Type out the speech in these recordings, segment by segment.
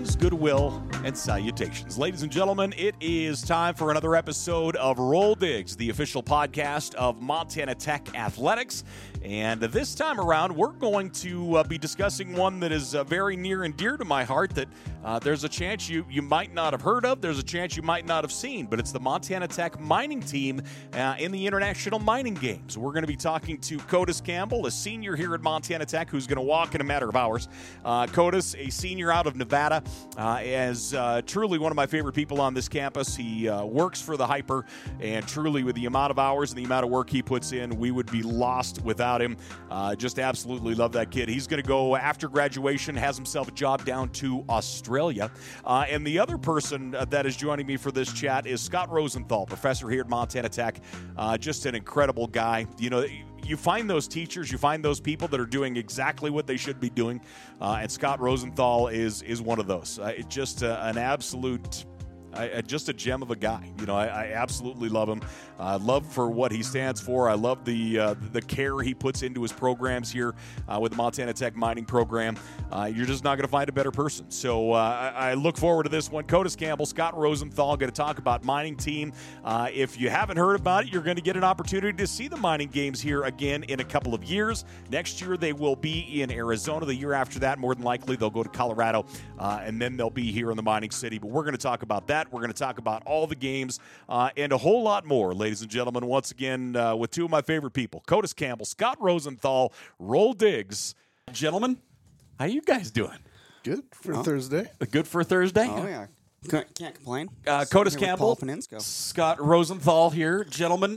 Greetings, goodwill, and salutations. Ladies and gentlemen, it is time for another episode of Roll Digs, the official podcast of Montana Tech Athletics. And this time around, we're going to be discussing one that is very near and dear to my heart that there's a chance you might not have heard of, there's a chance you might not have seen, but it's the Montana Tech mining team in the International Mining Games. We're going to be talking to Codis Campbell, a senior here at Montana Tech, who's going to walk in a matter of hours. Codis, a senior out of Nevada, is truly one of my favorite people on this campus. He works for the Hyper, and truly with the amount of hours and the amount of work he puts in, we would be lost without him. Just absolutely love that kid. He's going to go after graduation, has himself a job down to Australia. And the other person that is joining me for this chat is Scott Rosenthal, professor here at Montana Tech. Just an incredible guy. You know, you find those teachers, you find those people that are doing exactly what they should be doing, and Scott Rosenthal is one of those. Just an absolute, just a gem of a guy. You know, I absolutely love him. Love for what he stands for. I love the care he puts into his programs here with the Montana Tech mining program. You're just not going to find a better person. So I look forward to this one. Codis Campbell, Scott Rosenthal, going to talk about mining team. If you haven't heard about it, you're going to get an opportunity to see the mining games here again in a couple of years. Next year, they will be in Arizona. The year after that, more than likely, they'll go to Colorado, and then they'll be here in the mining city. But we're going to talk about that. We're going to talk about all the games and a whole lot more, ladies and gentlemen. Once again, with two of my favorite people, Codis Campbell, Scott Rosenthal. Roll Digs. Gentlemen, how you guys doing? Good for Thursday. Good for Thursday? Oh, yeah. Can't complain. Codis Campbell, Paul Scott Rosenthal here. Gentlemen,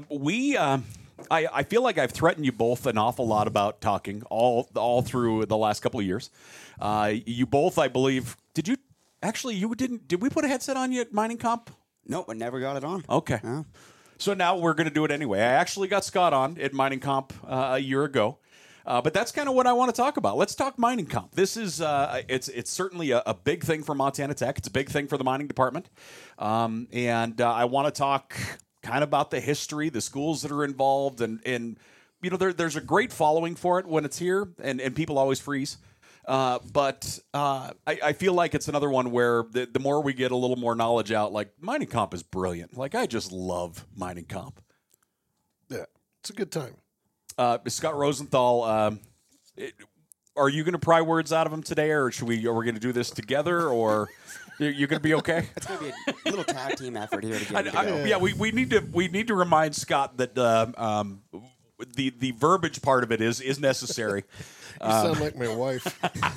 I feel like I've threatened you both an awful lot about talking all through the last couple of years. You both, I believe, did you didn't, did we put a headset on you at Mining Comp? Nope, I never got it on. Okay. Yeah. So now we're going to do it anyway. I actually got Scott on at Mining Comp a year ago. But that's kind of what I want to talk about. Let's talk Mining Comp. This is it's certainly a big thing for Montana Tech. It's a big thing for the mining department. And I want to talk kind of about the history, the schools that are involved, and you know, there's a great following for it when it's here, and people always freeze. But I feel like it's another one where the more we get a little more knowledge out, like Mining Comp is brilliant. Like I just love Mining Comp. Yeah, it's a good time. Scott Rosenthal, are you going to pry words out of him today, or are we going to do this together, or you going to be okay? It's going to be a little tag team effort here to get it to go. Yeah, we need to remind Scott that the verbiage part of it is necessary. You sound like my wife.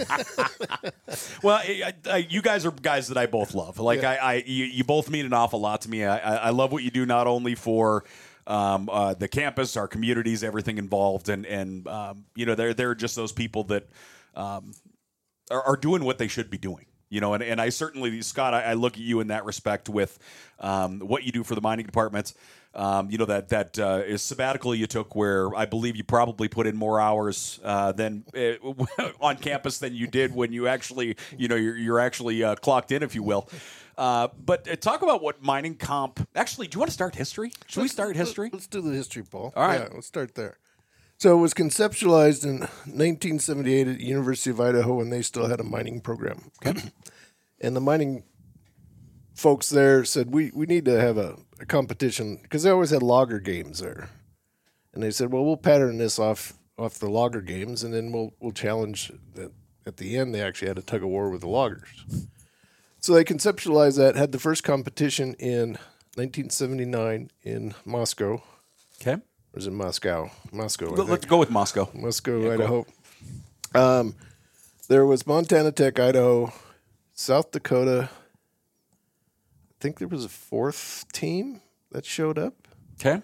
Well, you guys are guys that I both love. Like you both mean an awful lot to me. I love what you do, not only for the campus, our communities, everything involved, and you know, they're just those people that are doing what they should be doing. You know, and I certainly, Scott, I look at you in that respect with what you do for the mining department. You know, that is sabbatical you took, where I believe you probably put in more hours than on campus than you did when you actually, you know, you're actually clocked in, if you will. But talk about what Mining Comp. Actually, do you want to start history? Should we start history? Let's do the history, Paul. All right. Yeah, let's start there. So it was conceptualized in 1978 at the University of Idaho when they still had a mining program. Okay. And the mining folks there said, we need to have a competition, because they always had logger games there. And they said, well, we'll pattern this off the logger games, and then we'll challenge that. At the end, they actually had a tug of war with the loggers. So they conceptualized that, had the first competition in 1979 in Moscow. Okay. Or was it Moscow? Moscow. Let's go with Moscow. Moscow, Idaho. There was Montana Tech, Idaho, South Dakota. I think there was a fourth team that showed up. Okay.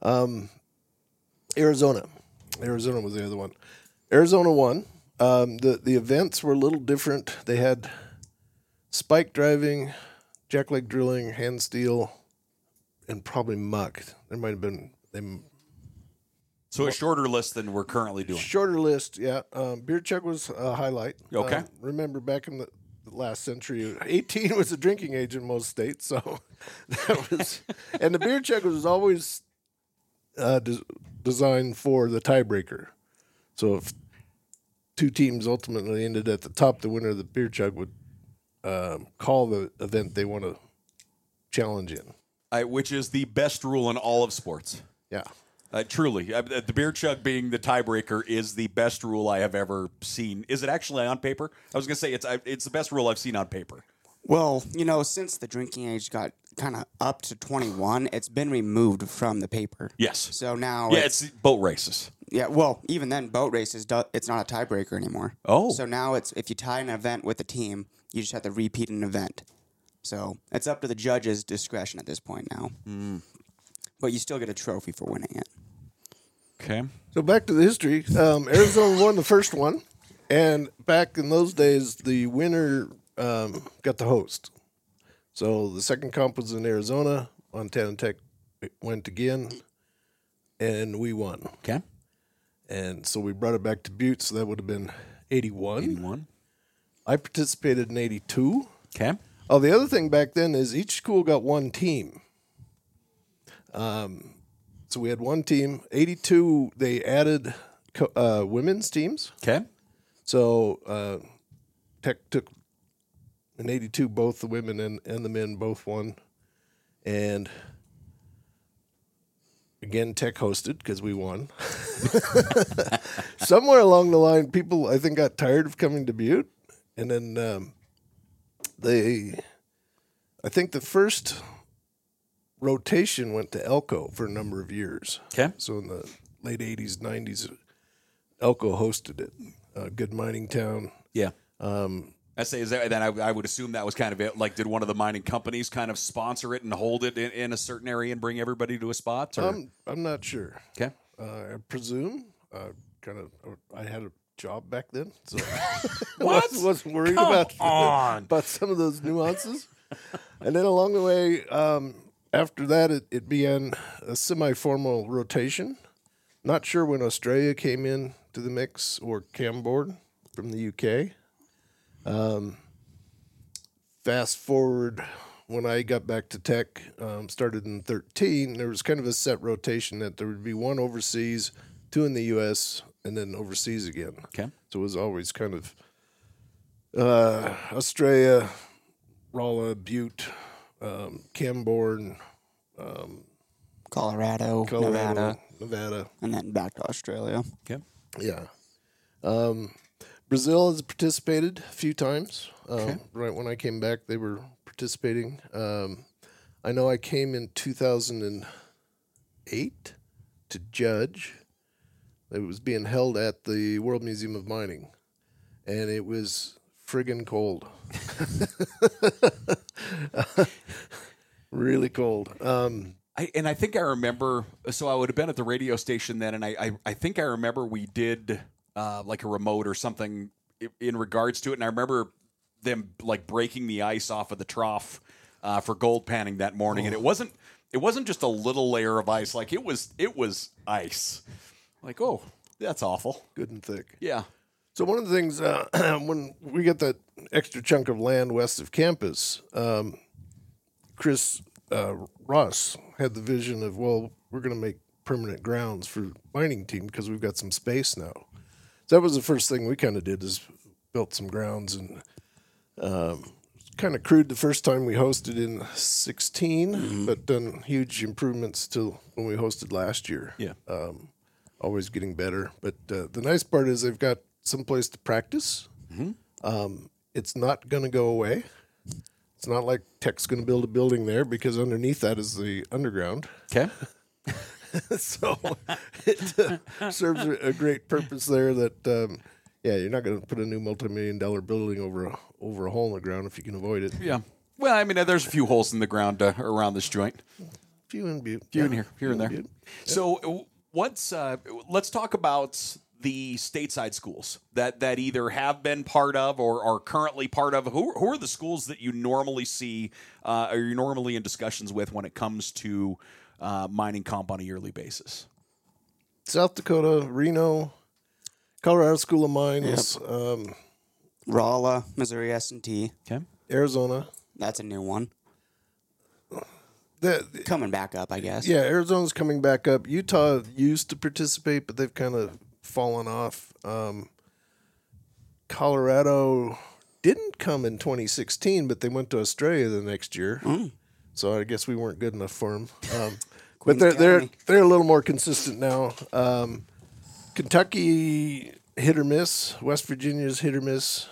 Arizona. Arizona was the other one. Arizona won. The events were a little different. They had spike driving, jackleg drilling, hand steel, and probably muck. There might have been So a shorter list than we're currently doing. shorter list. Yeah, beer chug was a highlight. Okay. Remember back in the last century, 18 was the drinking age in most states. So that was, and the beer chug was always designed for the tiebreaker. So if two teams ultimately ended at the top, the winner of the beer chug would call the event they want to challenge in. Which is the best rule in all of sports. Yeah. Truly. The beer chug being the tiebreaker is the best rule I have ever seen. Is it actually on paper? I was going to say it's the best rule I've seen on paper. Well, since the drinking age got kind of up to 21, it's been removed from the paper. Yes. So now it's boat races. Yeah, well, even then, boat races, it's not a tiebreaker anymore. Oh. So now it's if you tie an event with a team, you just have to repeat an event. So it's up to the judge's discretion at this point now. But you still get a trophy for winning it. Okay. So back to the history. Arizona won the first one, and back in those days, the winner got the host. So the second comp was in Arizona. Montana Tech went again, and we won. Okay. And so we brought it back to Butte, so that would have been 81. 81. I participated in 82. Okay. Oh, the other thing back then is each school got one team. So we had one team. 82, they added women's teams. Okay. So Tech took in 82, both the women and the men both won. And again, Tech hosted because we won. Somewhere along the line, people, I think, got tired of coming to Butte. And then I think the first rotation went to Elko for a number of years. Okay. So in the late 80s, 90s, Elko hosted it. Good mining town. Yeah. I say, then I would assume that was kind of it. Like, did one of the mining companies kind of sponsor it and hold it in a certain area and bring everybody to a spot? Or? I'm not sure. Okay. I presume. I had a job back then, so What? wasn't worried about some of those nuances. And then along the way, after that, it began a semi-formal rotation. Not sure when Australia came in to the mix or Camboard from the UK. Fast forward, when I got back to Tech, started in 13, there was kind of a set rotation that there would be one overseas, two in the U.S., and then overseas again. Okay. So it was always kind of Australia, Rolla, Butte, Cambourne, Colorado, Nevada, and then back to Australia. Okay. Yeah. Brazil has participated a few times. Right when I came back, they were participating. I know I came in 2008 to judge. It was being held at the World Museum of Mining, and it was friggin' cold. Really cold. I think I remember, so I would have been at the radio station then, and I think I remember we did like a remote or something in regards to it, and I remember them like breaking the ice off of the trough for gold panning that morning, and it wasn't just a little layer of ice, like it was ice. Like, oh, that's awful. Good and thick. Yeah. So one of the things, when we get that extra chunk of land west of campus, Chris Ross had the vision of, well, we're going to make permanent grounds for mining team because we've got some space now. So that was the first thing we kind of did, is built some grounds, and kind of crude the first time we hosted in 16, but done huge improvements to when we hosted last year. Yeah. Always getting better. But the nice part is they've got some place to practice. It's not going to go away. It's not like Tech's going to build a building there, because underneath that is the underground. Okay. So it serves a great purpose there that, you're not going to put a new multi-million-dollar building over a hole in the ground if you can avoid it. Yeah. Well, I mean, there's a few holes in the ground around this joint. Few in Butte. Few in here and there. Butte. So let's talk about the stateside schools that either have been part of or are currently part of. Who are the schools that you normally see or you're normally in discussions with when it comes to mining comp on a yearly basis? South Dakota, Reno, Colorado School of Mines, Rolla, Missouri S&T. Okay. Arizona. That's a new one. The, Coming back up, I guess. Yeah, Arizona's coming back up. Utah used to participate, but they've kind of fallen off. Colorado didn't come in 2016, but they went to Australia the next year. So I guess we weren't good enough for them. But they're a little more consistent now. Kentucky hit or miss. West Virginia's hit or miss.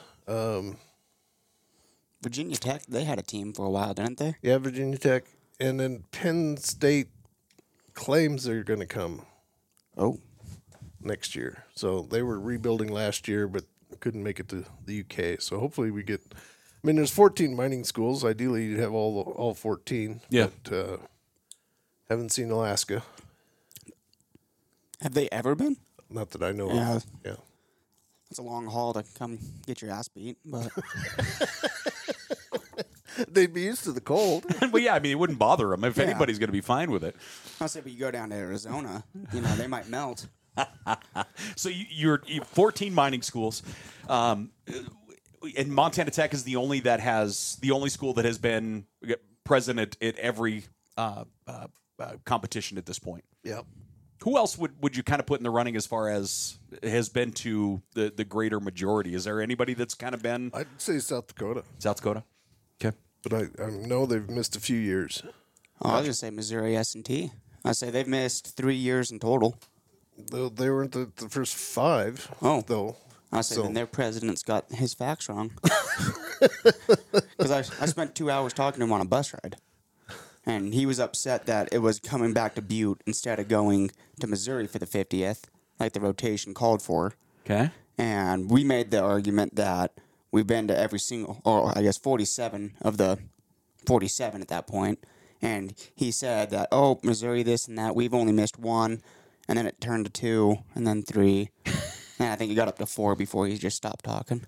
Virginia Tech, they had a team for a while, didn't they? Yeah, Virginia Tech. And then Penn State claims they're going to come next year. So they were rebuilding last year, but couldn't make it to the UK. So hopefully we get. I mean, there's 14 mining schools. Ideally, you'd have all 14. Yeah. But haven't seen Alaska. Have they ever been? Not that I know Yeah. of. Yeah. It's a long haul to come get your ass beat, but They'd be used to the cold. Well, yeah, I mean, it wouldn't bother them if Yeah. anybody's going to be fine with it. I'll say, but you go down to Arizona, they might melt. So you're 14 mining schools, and Montana Tech is the only school that has been present at every competition at this point. Yep. Who else would you kind of put in the running as far as has been to the greater majority? Is there anybody that's kind of been I'd say South Dakota. South Dakota? Okay. But I know they've missed a few years. Oh, I'll just say Missouri S&T. I say they've missed 3 years in total. They weren't the first 5, though. I say then their president's got his facts wrong. Because I spent 2 hours talking to him on a bus ride. And he was upset that it was coming back to Butte instead of going to Missouri for the 50th, like the rotation called for. Okay. And we made the argument that we've been to every single, or I guess 47 of the 47 at that point. And he said that, Missouri this and that, we've only missed 1. And then it turned to 2, and then 3. And I think he got up to 4 before he just stopped talking.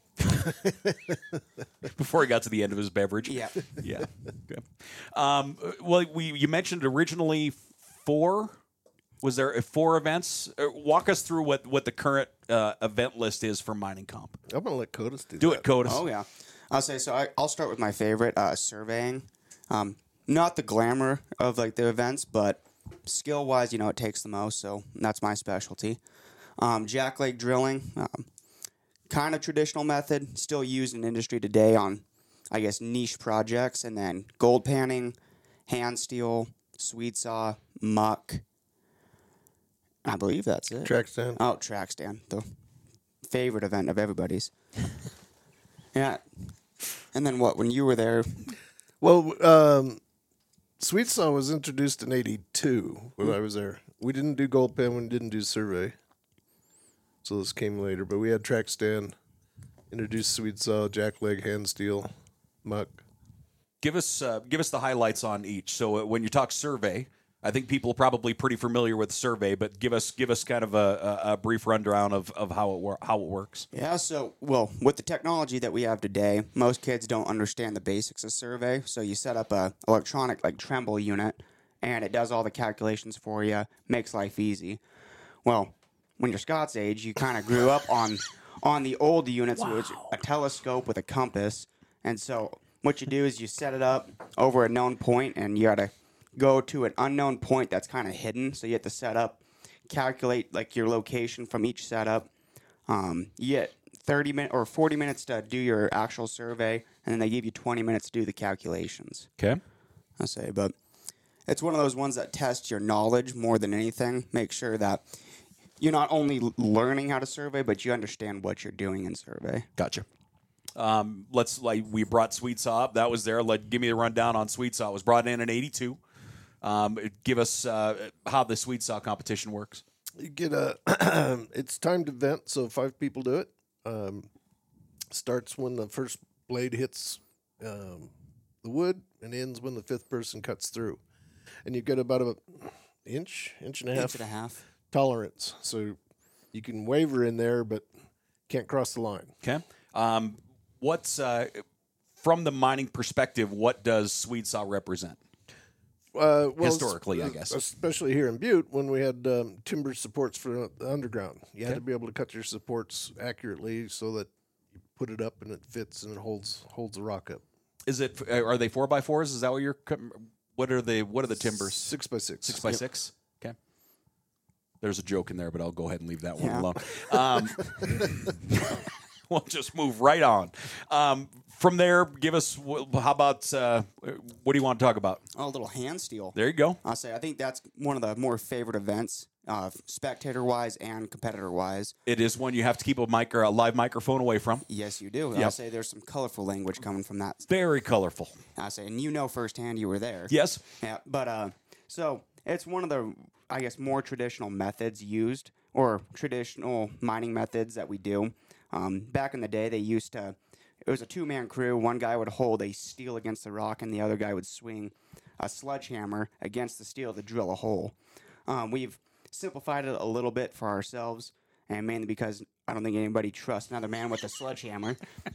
Before he got to the end of his beverage. Yeah. Yeah. Okay. Well, you mentioned originally 4. Was there 4 events? Walk us through what the current event list is for mining comp. I'm going to let CODIS do Do that. it, CODIS. Oh, yeah. I'll say, so I'll start with my favorite, surveying. Not the glamour of, like, the events, but skill-wise, it takes the most, so that's my specialty. Jackleg drilling, kind of traditional method, still used in industry today on, I guess, niche projects. And then gold panning, hand steel, sweet saw, muck. I believe that's it. Track stand. Oh, track stand, the favorite event of everybody's. Yeah. And then what, when you were there? Well, Sweet Saw was introduced in 82 when I was there. We didn't do gold pen, we didn't do survey. So this came later. But we had track stand, introduced Sweet Saw, jackleg, hand steel, muck. Give us the highlights on each. So when you talk survey, I think people are probably pretty familiar with survey, but give us kind of a brief rundown of how it works. Yeah, so, with the technology that we have today, most kids don't understand the basics of survey. So you set up a electronic, like, Tremble unit, and it does all the calculations for you, makes life easy. Well, when you're Scott's age, you kind of grew up on the old units, which a telescope with a compass. And so what you do is you set it up over a known point, and you got to go to an unknown point that's kind of hidden. So you have to set up, calculate like your location from each setup. You get 30 minutes or 40 minutes to do your actual survey, and then they give you 20 minutes to do the calculations. Okay. I say, but it's one of those ones that tests your knowledge more than anything. Make sure that you're not only learning how to survey, but you understand what you're doing in survey. Gotcha. We brought Sweet Saw up. That was there. Give me the rundown on Sweet Saw. It was brought in 82. Give us how the Sweet Saw competition works. You get it's timed event, so 5 people do it. Starts when the first blade hits the wood and ends when the 5th person cuts through. And you get about an inch and a half tolerance. So you can waver in there, but can't cross the line. Okay. What's from the mining perspective, what does Sweet Saw represent? Historically, I guess. Especially here in Butte, when we had timber supports for the underground. You had to be able to cut your supports accurately so that you put it up and it fits and it holds the rock up. Are they 4x4s? Is that what you're? What are the timbers? 6x6. 6x6. Okay. There's a joke in there, but I'll go ahead and leave that one alone. We'll just move right on. From there, give us, how about, what do you want to talk about? Oh, a little hand steel. There you go. I think that's one of the more favorite events, spectator-wise and competitor-wise. It is one you have to keep a live microphone away from. Yes, you do. Yep. I'll say there's some colorful language coming from that. Very colorful. And you know firsthand you were there. Yes. Yeah, but so it's one of the, I guess, more traditional methods used, or traditional mining methods that we do. Back in the day, they used to, it was a two-man crew. One guy would hold a steel against the rock, and the other guy would swing a sledgehammer against the steel to drill a hole. We've simplified it a little bit for ourselves, and mainly because I don't think anybody trusts another man with a sledgehammer.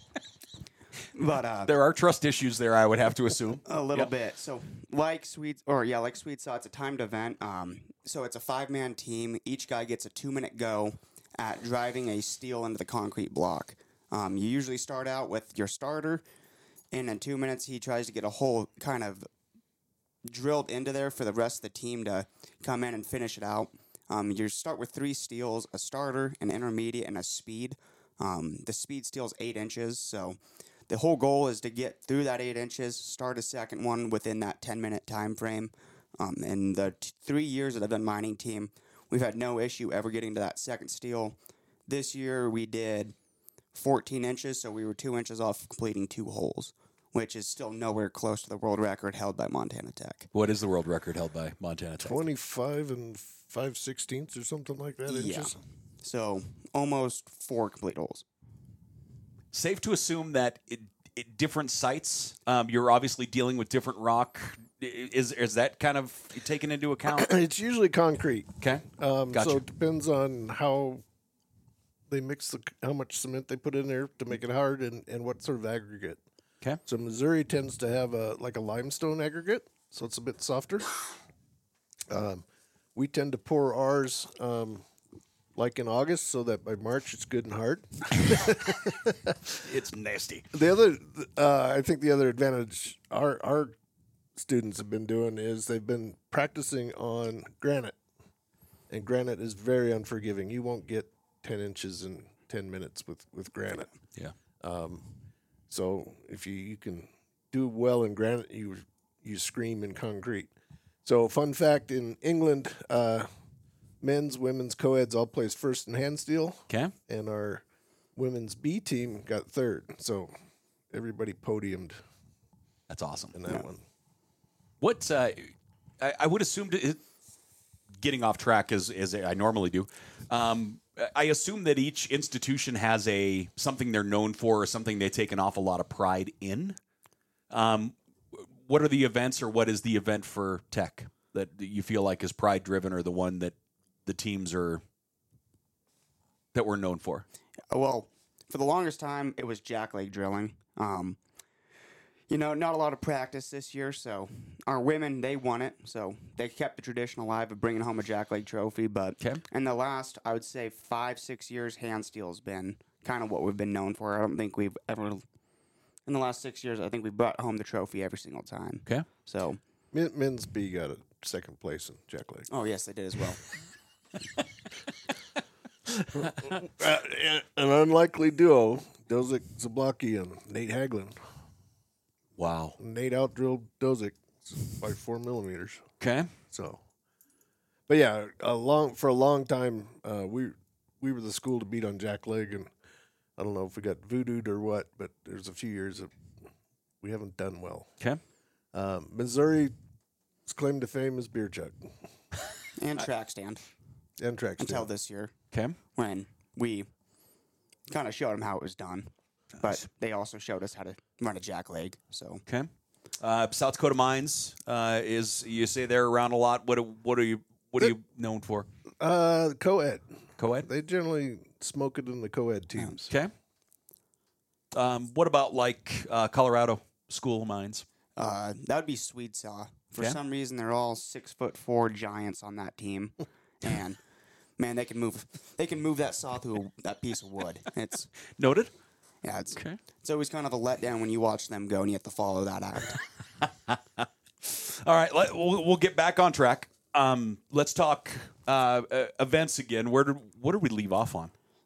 But there are trust issues there, I would have to assume. A little bit. So, like Swede Saw, it's a timed event. So it's a 5-man team. Each guy gets a 2-minute go at driving a steel into the concrete block. You usually start out with your starter, and in 2 minutes he tries to get a hole kind of drilled into there for the rest of the team to come in and finish it out. You start with 3 steels, a starter, an intermediate, and a speed. The speed steel's 8 inches, so the whole goal is to get through that 8 inches, start a second one within that 10-minute time frame. In the 3 years that I've been mining team, we've had no issue ever getting to that second steel. This year we did 14 inches, so we were 2 inches off completing 2 holes, which is still nowhere close to the world record held by Montana Tech. What is the world record held by Montana Tech? 25 and 5/16 or something like that inches. So almost 4 complete holes. Safe to assume that different sites, you're obviously dealing with different rock. Is that kind of taken into account? It's usually concrete. Okay. Gotcha. So it depends on how they mix how much cement they put in there to make it hard, and what sort of aggregate. Okay. So Missouri tends to have a limestone aggregate, so it's a bit softer. We tend to pour ours like in August, so that by March it's good and hard. It's nasty. The other, I think the other advantage our students have been doing is they've been practicing on granite, and granite is very unforgiving. You won't get 10 inches in 10 minutes with granite. Yeah. So if you can do well in granite, you scream in concrete. So fun fact, in England, men's, women's, co-eds all place first in hand steel. Okay. And our women's B team got third. So everybody podiumed That's awesome. in that one. What I would assume, getting off track as I normally do, I assume that each institution has something they're known for or something they take an awful lot of pride in. What are the events, or what is the event for Tech that you feel like is pride driven, or the one that the teams that we're known for? Well, for the longest time, it was jackleg drilling. Not a lot of practice this year, so our women, they won it. So they kept the tradition alive of bringing home a jackleg trophy. But in the last, I would say, 5-6 years, hand steel's been kind of what we've been known for. I don't think we've ever, in the last 6 years, I think we brought home the trophy every single time. Okay. So Men's B got a second place in jackleg. oh, yes, they did as well. An unlikely duo, Dozick Zablocki and Nate Haglin. Wow. Nate outdrilled Dozick by 4 millimeters. Okay. So, but yeah, for a long time, we were the school to beat on jackleg, and I don't know if we got voodooed or what, but there's a few years that we haven't done well. Okay. Missouri's claim to fame is beer jug And track stand. and track Until stand. this year, Okay. when we kind of showed them how it was done. But they also showed us how to run a jackleg. So Okay. South Dakota Mines is, you say they're around a lot. What are you known for? Co-ed. Co-ed. They generally smoke it in the co-ed teams. Okay. What about Colorado School of Mines? that would be Swede Saw. For Okay. some reason, they're all 6'4" giants on that team, and man, they can move that saw through that piece of wood. It's Noted. it's always kind of a letdown when you watch them go and you have to follow that act. All right, we'll get back on track. Let's talk events again. What did we leave off on?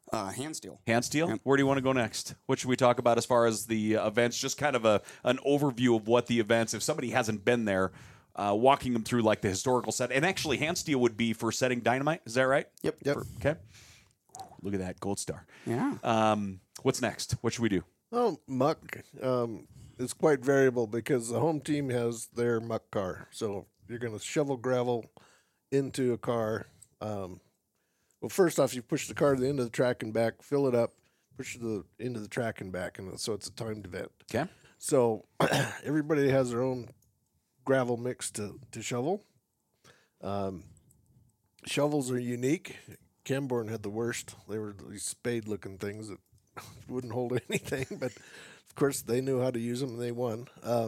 Hand steel. Hand steel? Yep. Where do you want to go next? What should we talk about as far as the events? Just kind of an overview of what the events, if somebody hasn't been there, walking them through like the historical set. And actually, hand steel would be for setting dynamite. Is that right? Yep. Okay. Look at that, gold star. Yeah. What's next? What should we do? Oh, muck. It's quite variable because the home team has their muck car. So you're going to shovel gravel into a car. Well, first off, you push the car to the end of the track and back, fill it up, push the into the track and back, and so it's a timed event. Okay. So everybody has their own gravel mix to shovel. Shovels are unique. Camborne had the worst. They were these spade-looking things that wouldn't hold anything, but of course they knew how to use them and they won.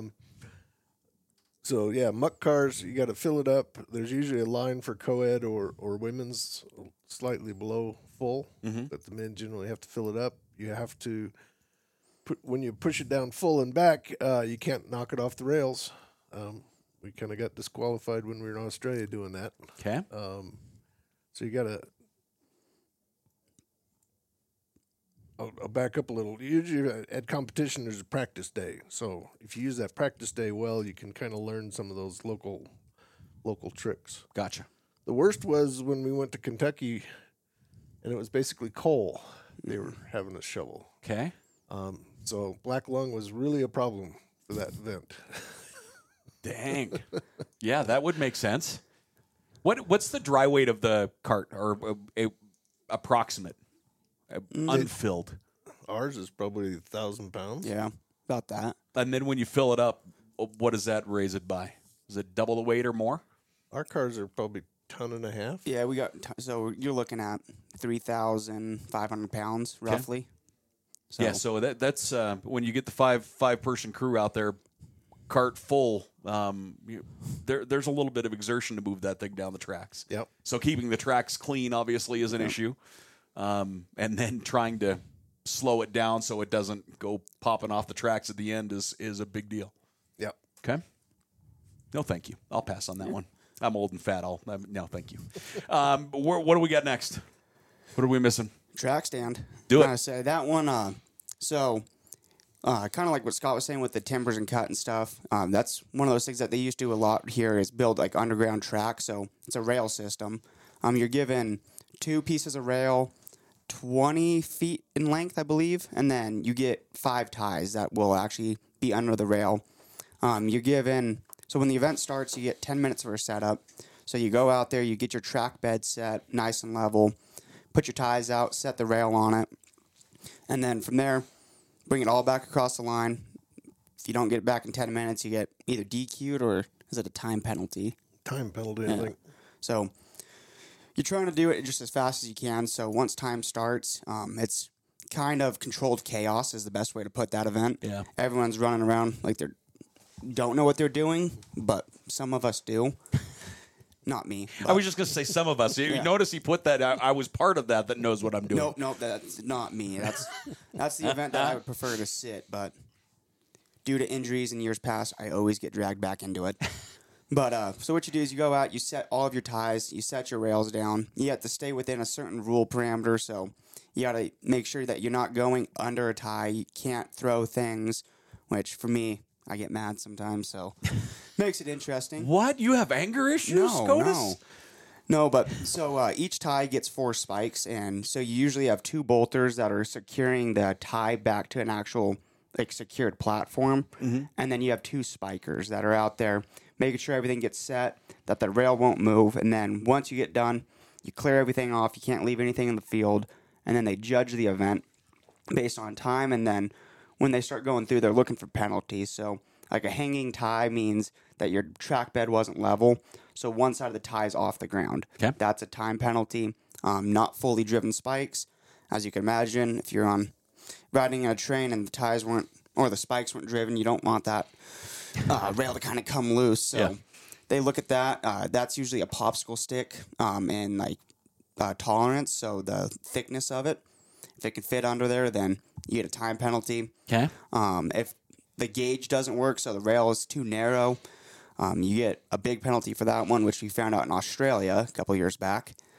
So yeah, muck cars, you got to fill it up. There's usually a line for co-ed or women's slightly below full, but the men generally have to fill it up. You have to when you push it down full and back, you can't knock it off the rails. We kind of got disqualified when we were in Australia doing that. Okay. So you got to. I'll back up a little. Usually at competition, there's a practice day. So if you use that practice day well, you can kind of learn some of those local tricks. Gotcha. The worst was when we went to Kentucky, and it was basically coal they were having us shovel. Okay. So black lung was really a problem for that event. Dang. Yeah, that would make sense. What's the dry weight of the cart or approximate? Unfilled. Ours is probably 1,000 pounds. Yeah. About that. And then when you fill it up, what does that raise it by? Is it double the weight or more? Our cars are probably 1.5 tons. Yeah, we got. So you're looking at 3,500 pounds roughly. So, Yeah, so that's when you get the five person crew out there, cart full. There's a little bit of exertion to move that thing down the tracks. Yep. So keeping the tracks clean obviously is an issue, and then trying to slow it down so it doesn't go popping off the tracks at the end is a big deal. Yep. Okay. No, thank you. I'll pass on that one. I'm old and fat. No, thank you. What do we got next? What are we missing? track stand. Do it. I say that one. Kind of like what Scott was saying with the timbers and cut and stuff. That's one of those things that they used to do a lot here is build like underground tracks. So it's a rail system. You're given 2 pieces of rail, 20 feet in length, I believe, and then you get 5 ties that will actually be under the rail. You're given, so when the event starts, you get 10 minutes for a setup. So you go out there, you get your track bed set nice and level, put your ties out, set the rail on it, and then from there, bring it all back across the line. If you don't get it back in 10 minutes, you get either DQ'd or is it a time penalty? Time penalty, I think. So you're trying to do it just as fast as you can. So once time starts, it's kind of controlled chaos is the best way to put that event. Yeah. Everyone's running around like they don't know what they're doing, but some of us do. Not me. I was just going to say some of us. You notice he put that. I was part of that knows what I'm doing. Nope, that's not me. That's the event that I would prefer to sit, but due to injuries in years past, I always get dragged back into it. But so what you do is you go out, you set all of your ties, you set your rails down. You have to stay within a certain rule parameter, so you got to make sure that you're not going under a tie. You can't throw things, which for me, I get mad sometimes, so makes it interesting. What? You have anger issues, SCOTUS? No, but so each tie gets 4 spikes, and so you usually have 2 bolters that are securing the tie back to an actual secured platform, and then you have 2 spikers that are out there making sure everything gets set, that the rail won't move, and then once you get done, you clear everything off. You can't leave anything in the field, and then they judge the event based on time, and then when they start going through, they're looking for penalties. So like a hanging tie means that your track bed wasn't level, so one side of the tie is off the ground. Okay. That's a time penalty. Not fully driven spikes. As you can imagine, if you're riding a train and the ties weren't, or the spikes weren't driven, you don't want that rail to kind of come loose. So they look at that. That's usually a popsicle stick and tolerance, so the thickness of it. If it can fit under there, then you get a time penalty. Okay. If the gauge doesn't work, so the rail is too narrow, you get a big penalty for that one, which we found out in Australia a couple years back.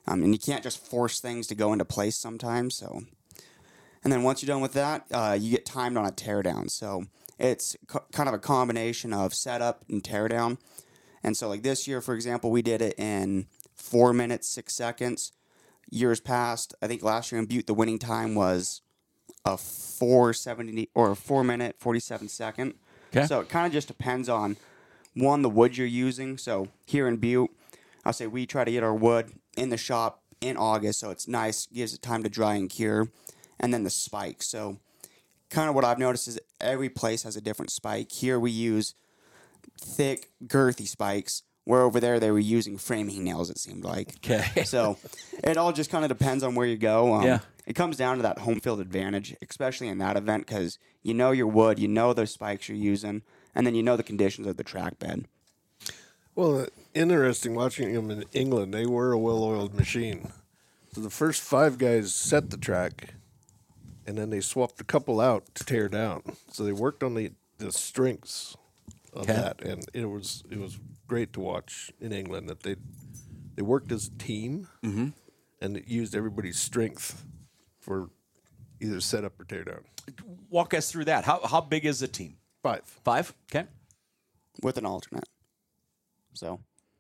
And you can't just force things to go into place sometimes. So, and then once you're done with that, you get timed on a teardown. So it's kind of a combination of setup and teardown. And so, like this year, for example, we did it in 4 minutes 6 seconds. Years past, I think last year in Butte, the winning time was a 4:70 or a 4 minute 47 second. Okay. So it kind of just depends on the wood you're using. So here in Butte, I'll say we try to get our wood in the shop in August, so it's nice, gives it time to dry and cure, and then the spike. So kind of what I've noticed is every place has a different spike. Here we use thick, girthy spikes, where over there they were using framing nails, it seemed like. Okay. So it all just kind of depends on where you go. Yeah. It comes down to that home field advantage, especially in that event, because you know your wood, you know the spikes you're using, and then you know the conditions of the track bed. Well, interesting watching them in England. They were a well-oiled machine. So the first 5 guys set the track, and then they swapped a couple out to tear down. So they worked on the strengths of Okay. that, and it was great to watch in England that they worked as a team, and it used everybody's strength for either setup or tear down. Walk us through that. How big is the team? 5. 5? Okay. With an alternate. So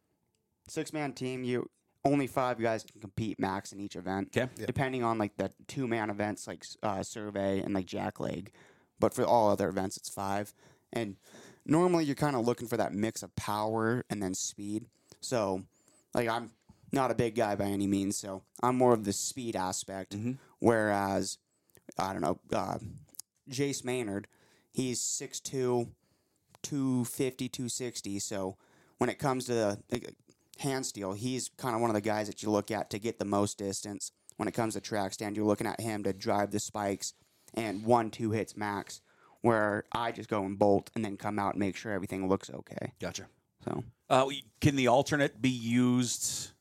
6-man team, you only 5 guys can compete max in each event. Okay. Depending on like the 2-man events like survey and like jack leg. But for all other events it's 5. And normally you're kind of looking for that mix of power and then speed. So like I'm not a big guy by any means, so I'm more of the speed aspect. Whereas I don't know, Jace Maynard, he's 6'2", 250, 260, so when it comes to the hand steel, he's kind of one of the guys that you look at to get the most distance. When it comes to track stand, you're looking at him to drive the spikes and 1-2 hits max, where I just go and bolt and then come out and make sure everything looks okay. Gotcha. So Can the alternate be used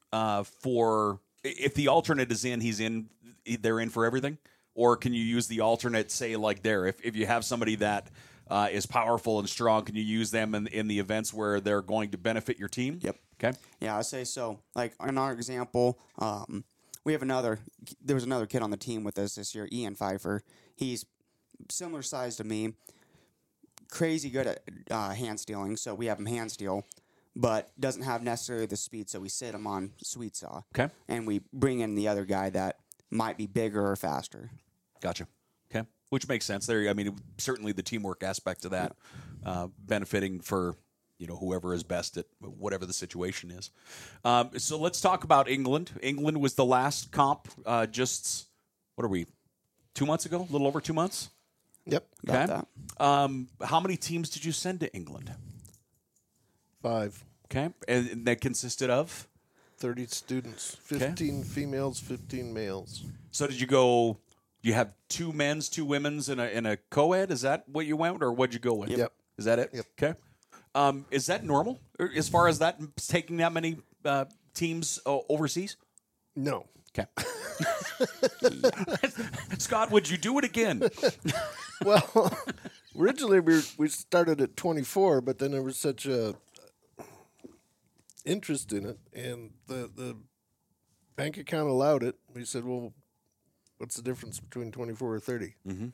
for if the alternate is in, they're in for everything? Or can you use the alternate, say, like there, if you have somebody that is powerful and strong, can you use them in the events where they're going to benefit your team? Yep. Okay. Yeah, I say so. Like in our example, there was another kid on the team with us this year, Ian Pfeiffer. He's similar size to me, crazy good at hand stealing, so we have him hand steal, but doesn't have necessarily the speed, so we sit him on sweet saw. Okay. And we bring in the other guy that might be bigger or faster. Gotcha. Okay. Which makes sense there. I mean, certainly the teamwork aspect of that, benefiting for whoever is best at whatever the situation is. So let's talk about England. England was the last comp. Just what are we? 2 months ago? A little over 2 months. Yep. About that. How many teams did you send to England? 5. Okay, and that consisted of. 30 students, 15 females, 15 males. So did you go? You have 2 men's, 2 women's, and a co-ed. Is that what you went, or what'd you go with? Yep. Is that it? Yep. Okay. Is that normal as far as that taking that many teams overseas? No. Okay. Scott, would you do it again? Well, originally we started at 24, but then there was such a interest in it, and the bank account allowed it. We said, well, what's the difference between 24 or 30?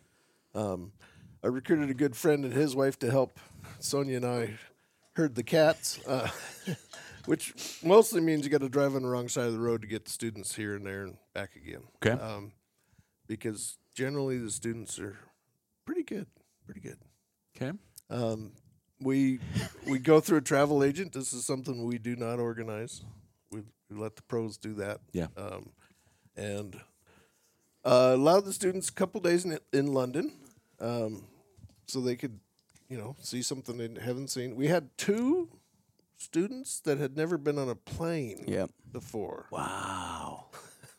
I recruited a good friend and his wife to help Sonia and I herd the cats, which mostly means you got to drive on the wrong side of the road to get the students here and there and back again. Okay. Because generally the students are pretty good. Okay. We go through a travel agent. This is something we do not organize. We let the pros do that. Yeah. And allowed the students a couple days in London, so they could, see something they haven't seen. We had 2 students that had never been on a plane before. Wow.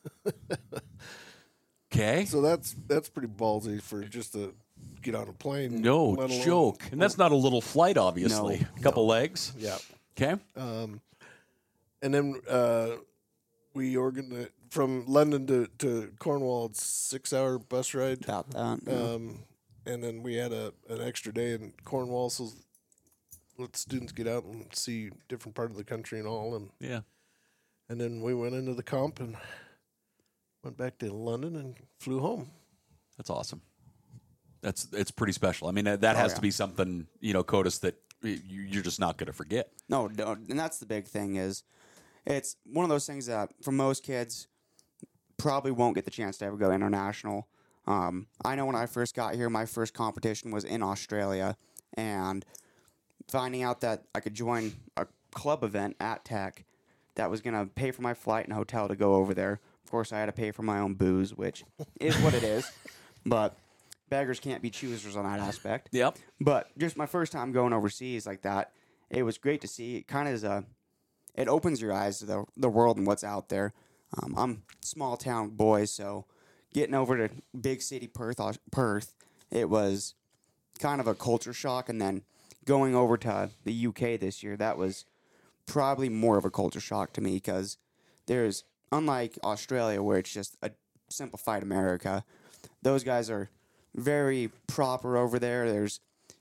Okay. So that's pretty ballsy for just to get on a plane. No let alone- joke. And that's not a little flight, obviously. No. A couple legs. Yeah. Okay. And then we organized from London to Cornwall. It's 6-hour bus ride. About that. Yeah. And then we had an extra day in Cornwall, so let students get out and see different part of the country and all. And Yeah. And then we went into the comp and went back to London and flew home. That's awesome. It's pretty special. I mean, that has to be something, CODIS, that you're just not going to forget. No, and that's the big thing is it's one of those things that for most kids probably won't get the chance to ever go international. I know when I first got here, my first competition was in Australia, and finding out that I could join a club event at Tech that was going to pay for my flight and hotel to go over there. Of course, I had to pay for my own booze, which is what it is, but beggars can't be choosers on that aspect. Yep. But just my first time going overseas like that, it was great to see. It kind of it opens your eyes to the world and what's out there. I'm a small town boy, so getting over to big city Perth, it was kind of a culture shock. And then going over to the UK this year, that was probably more of a culture shock to me because there's, unlike Australia where it's just a simplified America, those guys are very proper over there. There's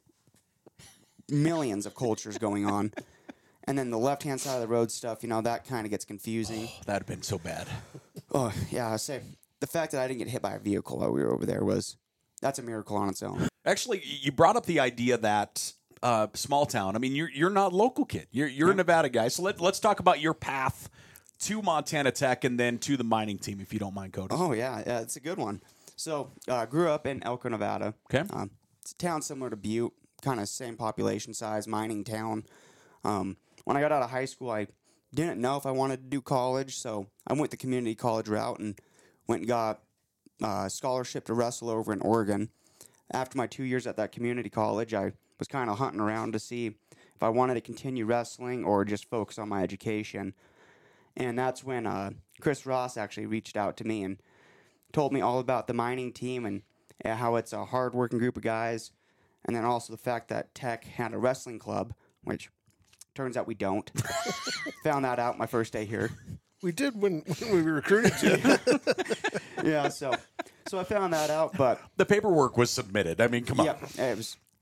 millions of cultures going on. And then the left-hand side of the road stuff, that kind of gets confusing. Oh, that'd have been so bad. Oh, yeah, I say the fact that I didn't get hit by a vehicle while we were over there that's a miracle on its own. Actually, you brought up the idea that small town. I mean, you're not a local kid. You're a Nevada guy. So let's talk about your path to Montana Tech and then to the mining team, if you don't mind, CODIS. Oh, yeah, it's a good one. So I grew up in Elko, Nevada. Okay. It's a town similar to Butte, kind of same population size, mining town. When I got out of high school, I didn't know if I wanted to do college, so I went the community college route and went and got a scholarship to wrestle over in Oregon. After my 2 years at that community college, I was kind of hunting around to see if I wanted to continue wrestling or just focus on my education. And that's when Chris Ross actually reached out to me and told me all about the mining team and how it's a hard-working group of guys, and then also the fact that Tech had a wrestling club, which turns out we don't. Found that out my first day here. We did when we recruited you. Yeah, so I found that out, but The paperwork was submitted. I mean, come on. yeah, it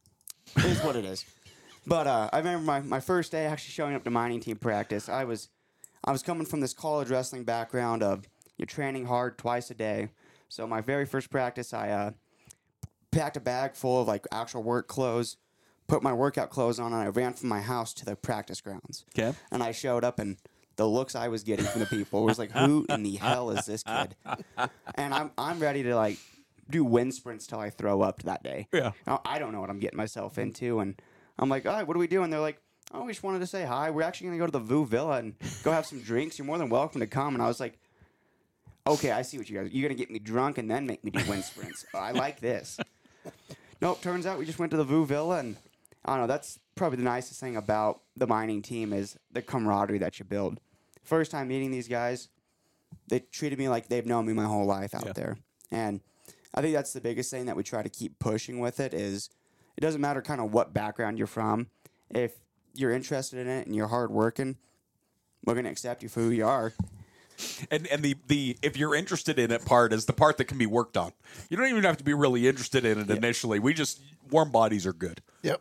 is what it is. But I remember my first day actually showing up to mining team practice. I was coming from this college wrestling background of you're training hard twice a day. So my very first practice, I packed a bag full of like actual work clothes, put my workout clothes on, and I ran from my house to the practice grounds. Okay. And I showed up, and the looks I was getting from the people was like, "Who in the hell is this kid?" And I'm ready to like do wind sprints till I throw up that day. Yeah. Now, I don't know what I'm getting myself into, and I'm like, "All right, what are we doing?" They're like, "Oh, we just wanted to say hi. We're actually going to go to the Vu Villa and go have some drinks. You're more than welcome to come." And I was like, "Okay, I see what you guys. You're going to get me drunk and then make me do wind sprints. I like this." Nope. Turns out we just went to the Vu Villa, and I don't know. That's probably the nicest thing about the mining team is the camaraderie that you build. First time meeting these guys, they treated me like they've known me my whole life out there. And I think that's the biggest thing that we try to keep pushing with it is it doesn't matter kind of what background you're from. If you're interested in it and you're hardworking, we're going to accept you for who you are. And the if you're interested in it part is the part that can be worked on. You don't even have to be really interested in it initially. We just, warm bodies are good. Yep.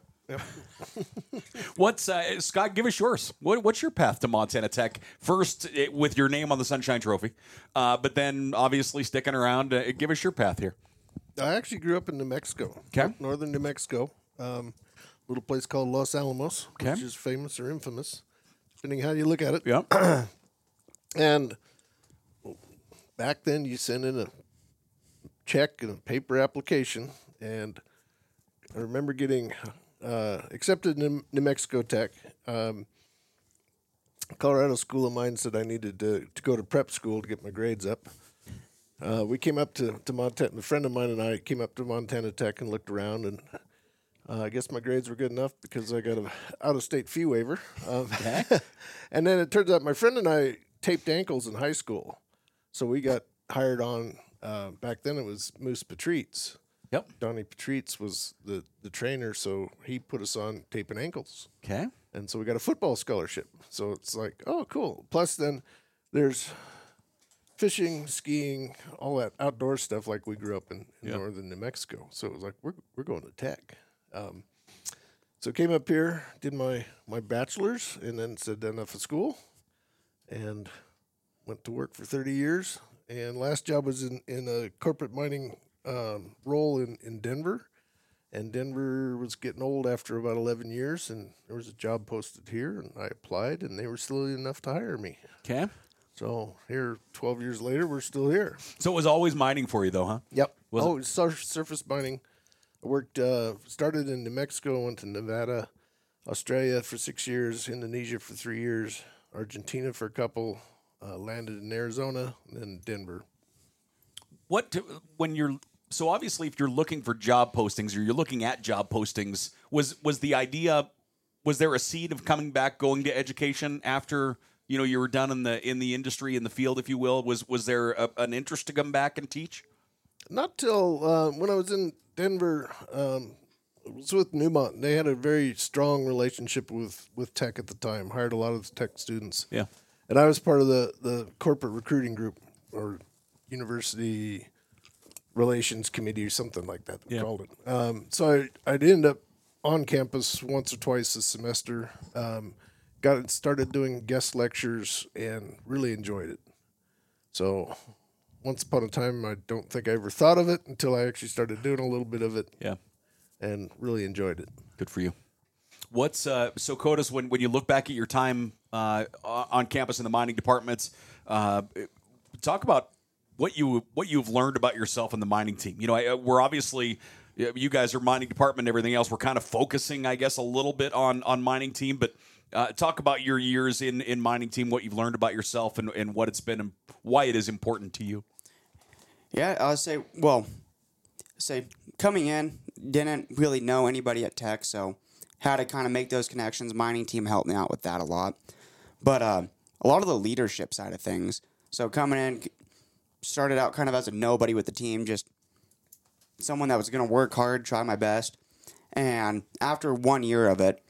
What's Scott? Give us yours. What's your path to Montana Tech? First, with your name on the Sunshine Trophy, but then obviously sticking around. Give us your path here. I actually grew up in New Mexico. Okay. Northern New Mexico. Little place called Los Alamos, which is famous or infamous, depending how you look at it. Yeah. And back then, you sent in a check and a paper application, and I remember getting accepted in New Mexico Tech. Colorado School of Mines said I needed to go to prep school to get my grades up. We came up to Montana. A friend of mine and I came up to Montana Tech and looked around, and I guess my grades were good enough because I got an out-of-state fee waiver. And then it turns out my friend and I taped ankles in high school. So we got hired on, back then it was Moose Patrice. Yep. Donnie Patrice was the trainer, so he put us on taping ankles. Okay. And so we got a football scholarship. So it's like, oh, cool. Plus then there's fishing, skiing, all that outdoor stuff like we grew up in northern New Mexico. So it was like, we're going to Tech. So came up here, did my bachelor's, and then said enough of school, and went to work for 30 years. And last job was in a corporate mining role in Denver. And Denver was getting old after about 11 years, and there was a job posted here, and I applied, and they were silly enough to hire me. Okay. So here, 12 years later, we're still here. So it was always mining for you, though, huh? Yep. Was it was surface mining. I worked, started in New Mexico, went to Nevada, Australia for 6 years, Indonesia for 3 years, Argentina for a couple, landed in Arizona, and then Denver. So obviously, if you're looking for job postings or you're looking at job postings, was the idea? Was there a seed of coming back, going to education after you were done in the industry, in the field, if you will? Was there an interest to come back and teach? Not till when I was in Denver. It was with Newmont. They had a very strong relationship with tech at the time. Hired a lot of tech students. Yeah, and I was part of the corporate recruiting group or university relations committee or something like that they called it. So I'd end up on campus once or twice a semester. Started doing guest lectures and really enjoyed it. So once upon a time, I don't think I ever thought of it until I actually started doing a little bit of it. Yeah, and really enjoyed it. Good for you. What's so Codis, when you look back at your time on campus in the mining departments, talk about what you've learned about yourself and the mining team. We're obviously, you guys are mining department and everything else. We're kind of focusing, I guess, a little bit on mining team, but talk about your years in mining team, what you've learned about yourself and what it's been and why it is important to you. Yeah, I'll say coming in, didn't really know anybody at Tech, so had to kind of make those connections. Mining team helped me out with that a lot. But a lot of the leadership side of things. So coming in, started out kind of as a nobody with the team, just someone that was going to work hard, try my best. And after 1 year of it,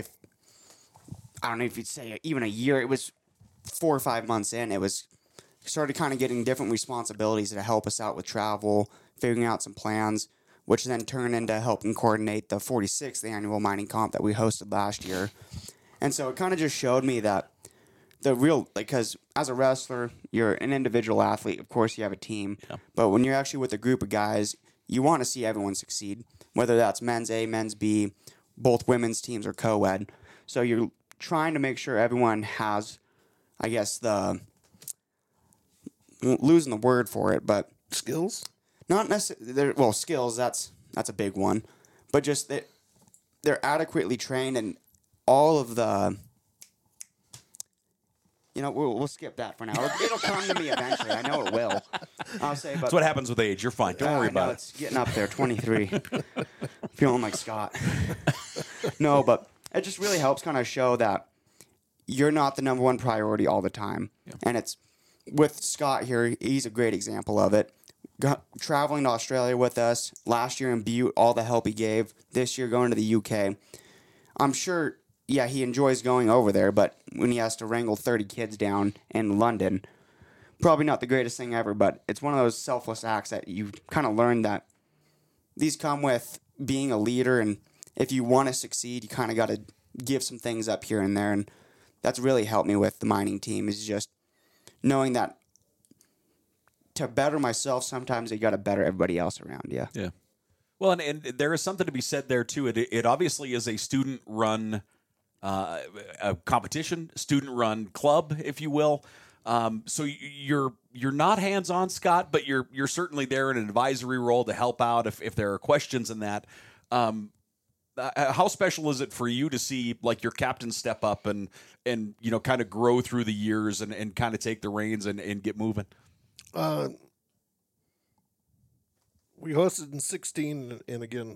I don't know if you'd say even a year, it was 4 or 5 months in, started kind of getting different responsibilities to help us out with travel, figuring out some plans, which then turned into helping coordinate the 46th annual mining comp that we hosted last year. And so it kind of just showed me that because as a wrestler, you're an individual athlete. Of course, you have a team. Yeah. But when you're actually with a group of guys, you want to see everyone succeed, whether that's men's A, men's B, both women's teams or co-ed. So you're trying to make sure everyone has, I guess, losing the word for it, but skills? Not necessarily. Well, skills, that's a big one. But just that they're adequately trained and all of the... we'll skip that for now. It'll come to me eventually. I know it will. I'll say, but that's what happens with age. You're fine. Don't worry about it. It's getting up there. 23, feeling like Scott. No, but it just really helps kind of show that you're not the number one priority all the time. Yeah. And it's with Scott here. He's a great example of it. Traveling to Australia with us last year in Butte, all the help he gave. This year going to the UK. I'm sure. Yeah, he enjoys going over there, but when he has to wrangle 30 kids down in London, probably not the greatest thing ever, but it's one of those selfless acts that you kind of learn that these come with being a leader, and if you want to succeed, you kind of got to give some things up here and there, and that's really helped me with the mining team, is just knowing that to better myself, sometimes you got to better everybody else around you. Yeah. Well, and there is something to be said there, too. It obviously is a student-run a competition, student-run club, if you will. So you're not hands-on, Scott, but you're certainly there in an advisory role to help out if there are questions in that. How special is it for you to see like your captain step up and kind of grow through the years and kind of take the reins and get moving? We hosted in 16 and again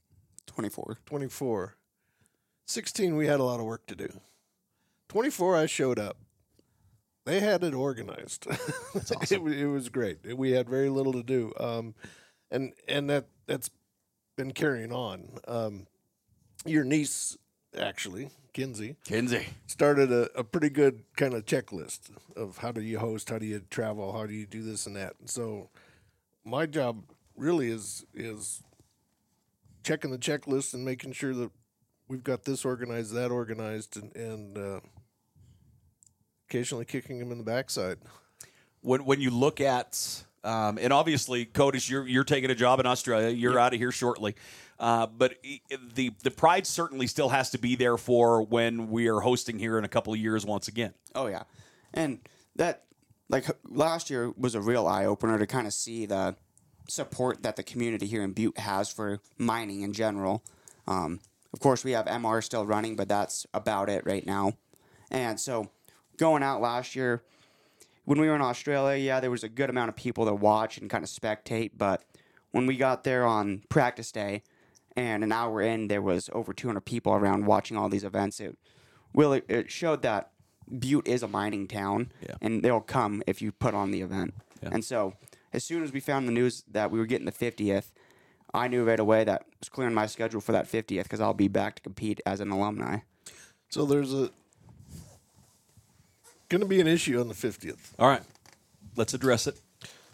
24. 16, we had a lot of work to do. 24, I showed up. They had it organized. That's awesome. It was great. We had very little to do, and that's been carrying on. Your niece, actually, Kinsey, started a pretty good kind of checklist of how do you host, how do you travel, how do you do this and that. And so my job really is checking the checklist and making sure that we've got this organized, that organized, and occasionally kicking them in the backside. When you look at and obviously, Codis, you're taking a job in Australia. You're out of here shortly, but the pride certainly still has to be there for when we are hosting here in a couple of years once again. Oh yeah, and that last year was a real eye opener to kind of see the support that the community here in Butte has for mining in general. Of course, we have MR still running, but that's about it right now. And so, going out last year, when we were in Australia, there was a good amount of people to watch and kind of spectate. But when we got there on practice day, and an hour in, there was over 200 people around watching all these events. It showed that Butte is a mining town, and they'll come if you put on the event. Yeah. And so, as soon as we found the news that we were getting the 50th, I knew right away that I was clearing my schedule for that 50th because I'll be back to compete as an alumni. So there's going to be an issue on the 50th. All right. Let's address it.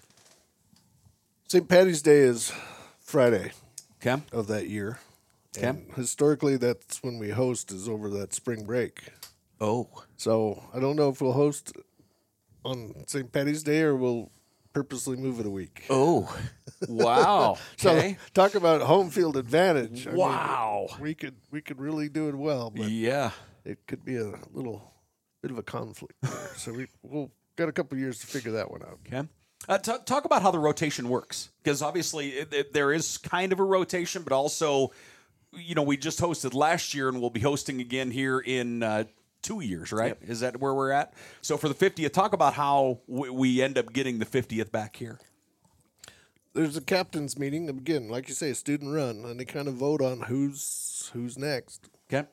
St. Paddy's Day is Friday of that year. And historically, that's when we host is over that spring break. Oh. So I don't know if we'll host on St. Paddy's Day or we'll purposely move it a week. Oh. Wow. So talk about home field advantage. Wow. I mean, we could really do it well, but it could be a little bit of a conflict there. So we'll got a couple years to figure that one out. Okay. Talk about how the rotation works, because obviously there is kind of a rotation, but also, we just hosted last year and we'll be hosting again here in 2 years, right? Yep. Is that where we're at? So for the 50th, talk about how we end up getting the 50th back here. There's a captain's meeting. Again, like you say, a student run, and they kind of vote on who's next. Okay.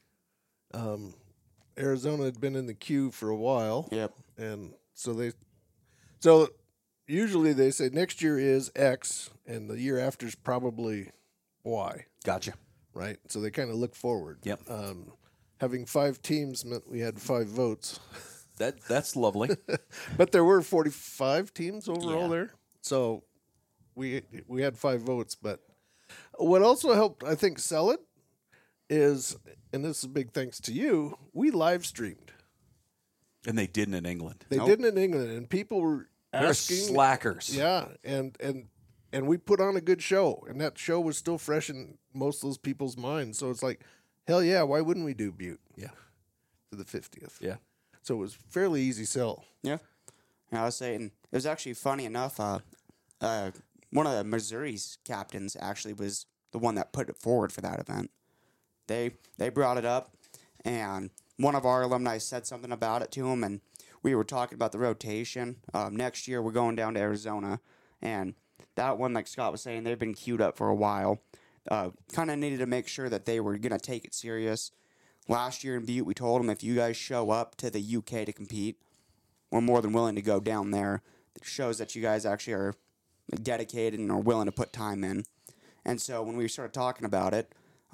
Arizona had been in the queue for a while. Yep. And so usually they say next year is X, and the year after is probably Y. Gotcha. Right? So they kind of look forward. Yep. Having 5 teams meant we had 5 votes. That's lovely. But there were 45 teams overall there. So we had 5 votes. But what also helped, I think, sell it is, and this is a big thanks to you, we live streamed. And they didn't in England. They didn't in England, and people were asking. They're slackers. Yeah, and we put on a good show, and that show was still fresh in most of those people's minds. So it's like, hell yeah, why wouldn't we do Butte? Yeah. To the 50th. Yeah. So it was fairly easy sell. Yeah. I was saying, it was actually funny enough, one of Missouri's captains actually was the one that put it forward for that event. They brought it up, and one of our alumni said something about it to him, and we were talking about the rotation. Next year, we're going down to Arizona, and that one, like Scott was saying, they've been queued up for a while. Kind of needed to make sure that they were going to take it serious. Last year in Butte, we told them, if you guys show up to the UK to compete, we're more than willing to go down there. It shows that you guys actually are dedicated and are willing to put time in. And so when we started talking about it,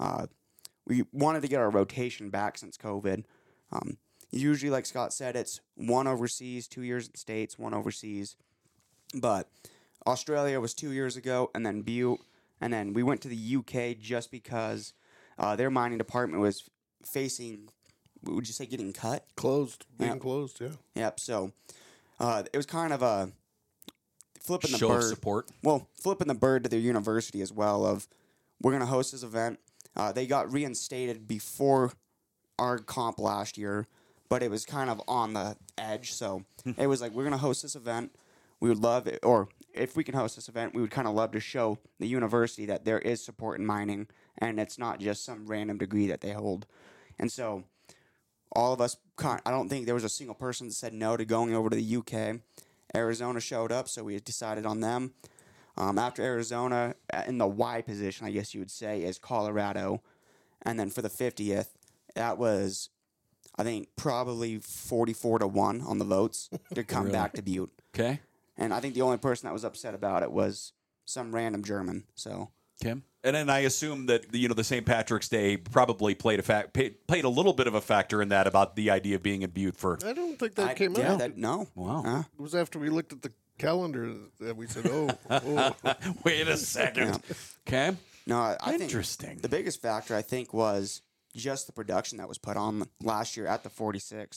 we wanted to get our rotation back since COVID. Usually, like Scott said, it's 1 overseas, 2 years in States, 1 overseas. But Australia was 2 years ago, and then Butte. And then we went to the UK just because their mining department was facing, would you say, getting cut? Being closed, yeah. Yep, so it was kind of a flipping the bird. Show of support. Well, flipping the bird to their university as well of, we're going to host this event. They got reinstated before our comp last year, but it was kind of on the edge. So it was like, we're going to host this event. We would love it, or if we can host this event, we would kind of love to show the university that there is support in mining, and it's not just some random degree that they hold. And so all of us, I don't think there was a single person that said no to going over to the UK. Arizona showed up, so we decided on them. After Arizona, in the Y position, I guess you would say, is Colorado. And then for the 50th, that was, I think, probably 44-1 on the votes to come back to Butte. Okay. And I think the only person that was upset about it was some random German. So. Okay. And then I assume that the St. Patrick's Day probably played a little bit of a factor in that about the idea of being in Butte for. I don't think that came out. No. Wow. It was after we looked at the calendar that we said, oh. Wait a second. Yeah. Okay. No, I Interesting. think the biggest factor, I think, was just the production that was put on last year at the 46th.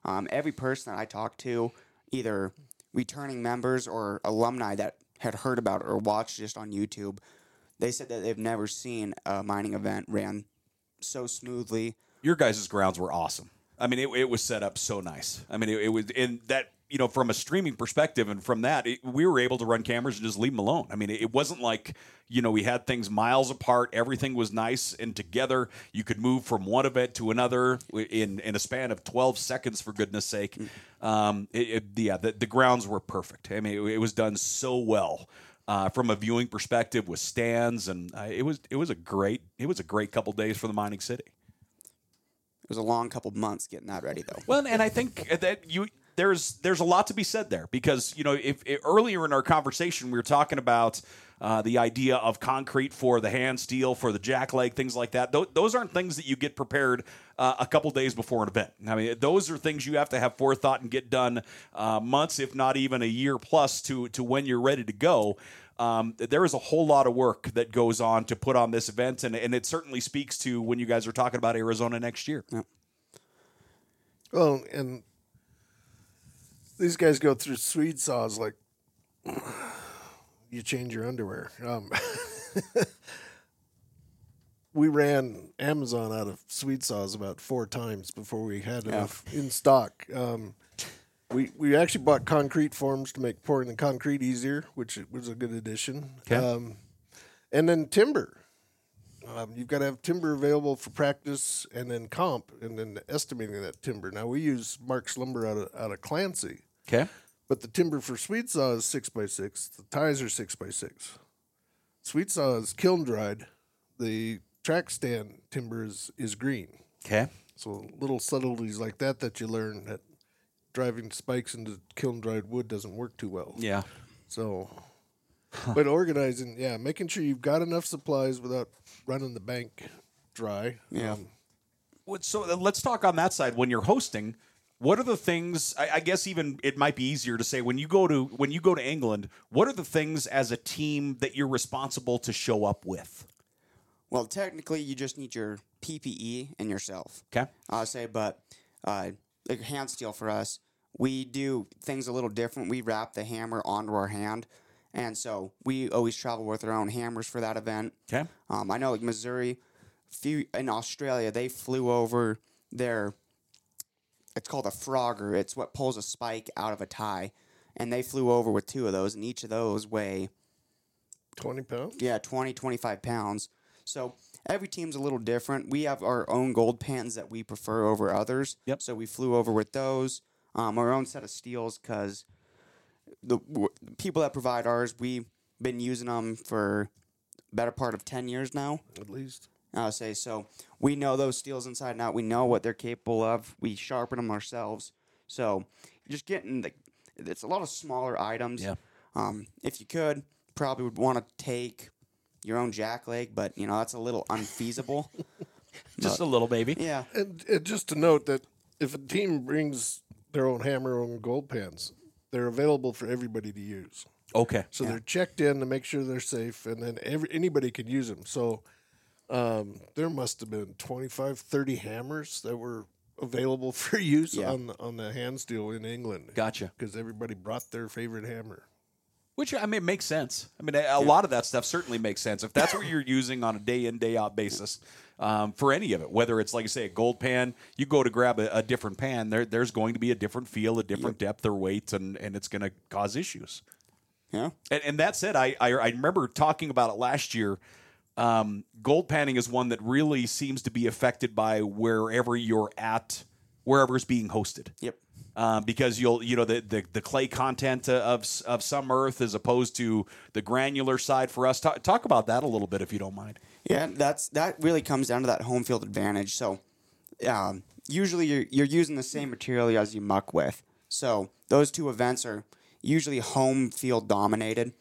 Every person that I talked to, either returning members or alumni that had heard about it or watched just on YouTube, they said that they've never seen a mining event ran so smoothly. Your guys' grounds were awesome. I mean, it was set up so nice. I mean, it was in that, from a streaming perspective, and from that, we were able to run cameras and just leave them alone. I mean, it wasn't like, we had things miles apart. Everything was nice and together. You could move from one event to another in a span of 12 seconds, for goodness sake. The grounds were perfect. I mean, it was done so well. From a viewing perspective with stands, and it was a great couple days for the Mining City. It was a long couple months getting that ready, though. Well, and I think that there's a lot to be said there, because if earlier in our conversation we were talking about the idea of concrete for the hand steel, for the jackleg, things like that. Those aren't things that you get prepared a couple days before an event. I mean, those are things you have to have forethought and get done months, if not even a year plus, to when you're ready to go. There is a whole lot of work that goes on to put on this event, and it certainly speaks to when you guys are talking about Arizona next year. Yep. Well, and these guys go through Swede saws like you change your underwear. We ran Amazon out of Swede saws about 4 times before we had enough in stock. We actually bought concrete forms to make pouring the concrete easier, which was a good addition. Okay. And then timber. You've got to have timber available for practice, and then comp, and then estimating that timber. Now, we use Mark's Lumber out of Clancy. Okay. But the timber for Swede saw is 6x6. The ties are 6x6. Swede saw is kiln dried. The track stand timber is green. Okay. So little subtleties like that you learn that driving spikes into kiln dried wood doesn't work too well. Yeah. So, but organizing, making sure you've got enough supplies without running the bank dry. Yeah. So let's talk on that side. When you're hosting, what are the things? I guess even it might be easier to say when you go to England. What are the things as a team that you're responsible to show up with? Well, technically, you just need your PPE and yourself. Okay. I'll say, but like hand steel for us, we do things a little different. We wrap the hammer onto our hand, and so we always travel with our own hammers for that event. Okay. I know, like Missouri, in Australia, they flew over their. It's called a frogger. It's what pulls a spike out of a tie, and they flew over with 2 of those, and each of those weigh 20 pounds? Yeah, 20, 25 pounds. So every team's a little different. We have our own gold pans that we prefer over others. Yep. So we flew over with those. Our own set of steels, because the people that provide ours, we've been using them for a better part of 10 years now. At least. I'll say so. We know those steels inside and out. We know what they're capable of. We sharpen them ourselves. So just getting it's a lot of smaller items. Yeah. If you could, probably would want to take your own jackleg, but that's a little unfeasible. Just a little, baby. Yeah. And just to note that if a team brings their own hammer or own gold pans, they're available for everybody to use. Okay. So they're checked in to make sure they're safe, and then anybody can use them. So there must have been 25, 30 hammers that were available for use on the hand steel in England. Gotcha. Because everybody brought their favorite hammer. Which, I mean, makes sense. I mean, a lot of that stuff certainly makes sense. If that's what you're using on a day-in, day-out basis for any of it, whether it's, like I say, a gold pan, you go to grab a different pan, there's going to be a different feel, a different depth or weight, and it's going to cause issues. Yeah. And that said, I remember talking about it last year. Gold panning is one that really seems to be affected by wherever you're at, wherever it's being hosted. Yep. Because the clay content of some earth as opposed to the granular side for us. Talk about that a little bit if you don't mind. Yeah, that really comes down to that home field advantage. So usually you're using the same material as you muck with. So those 2 events are usually home field dominated.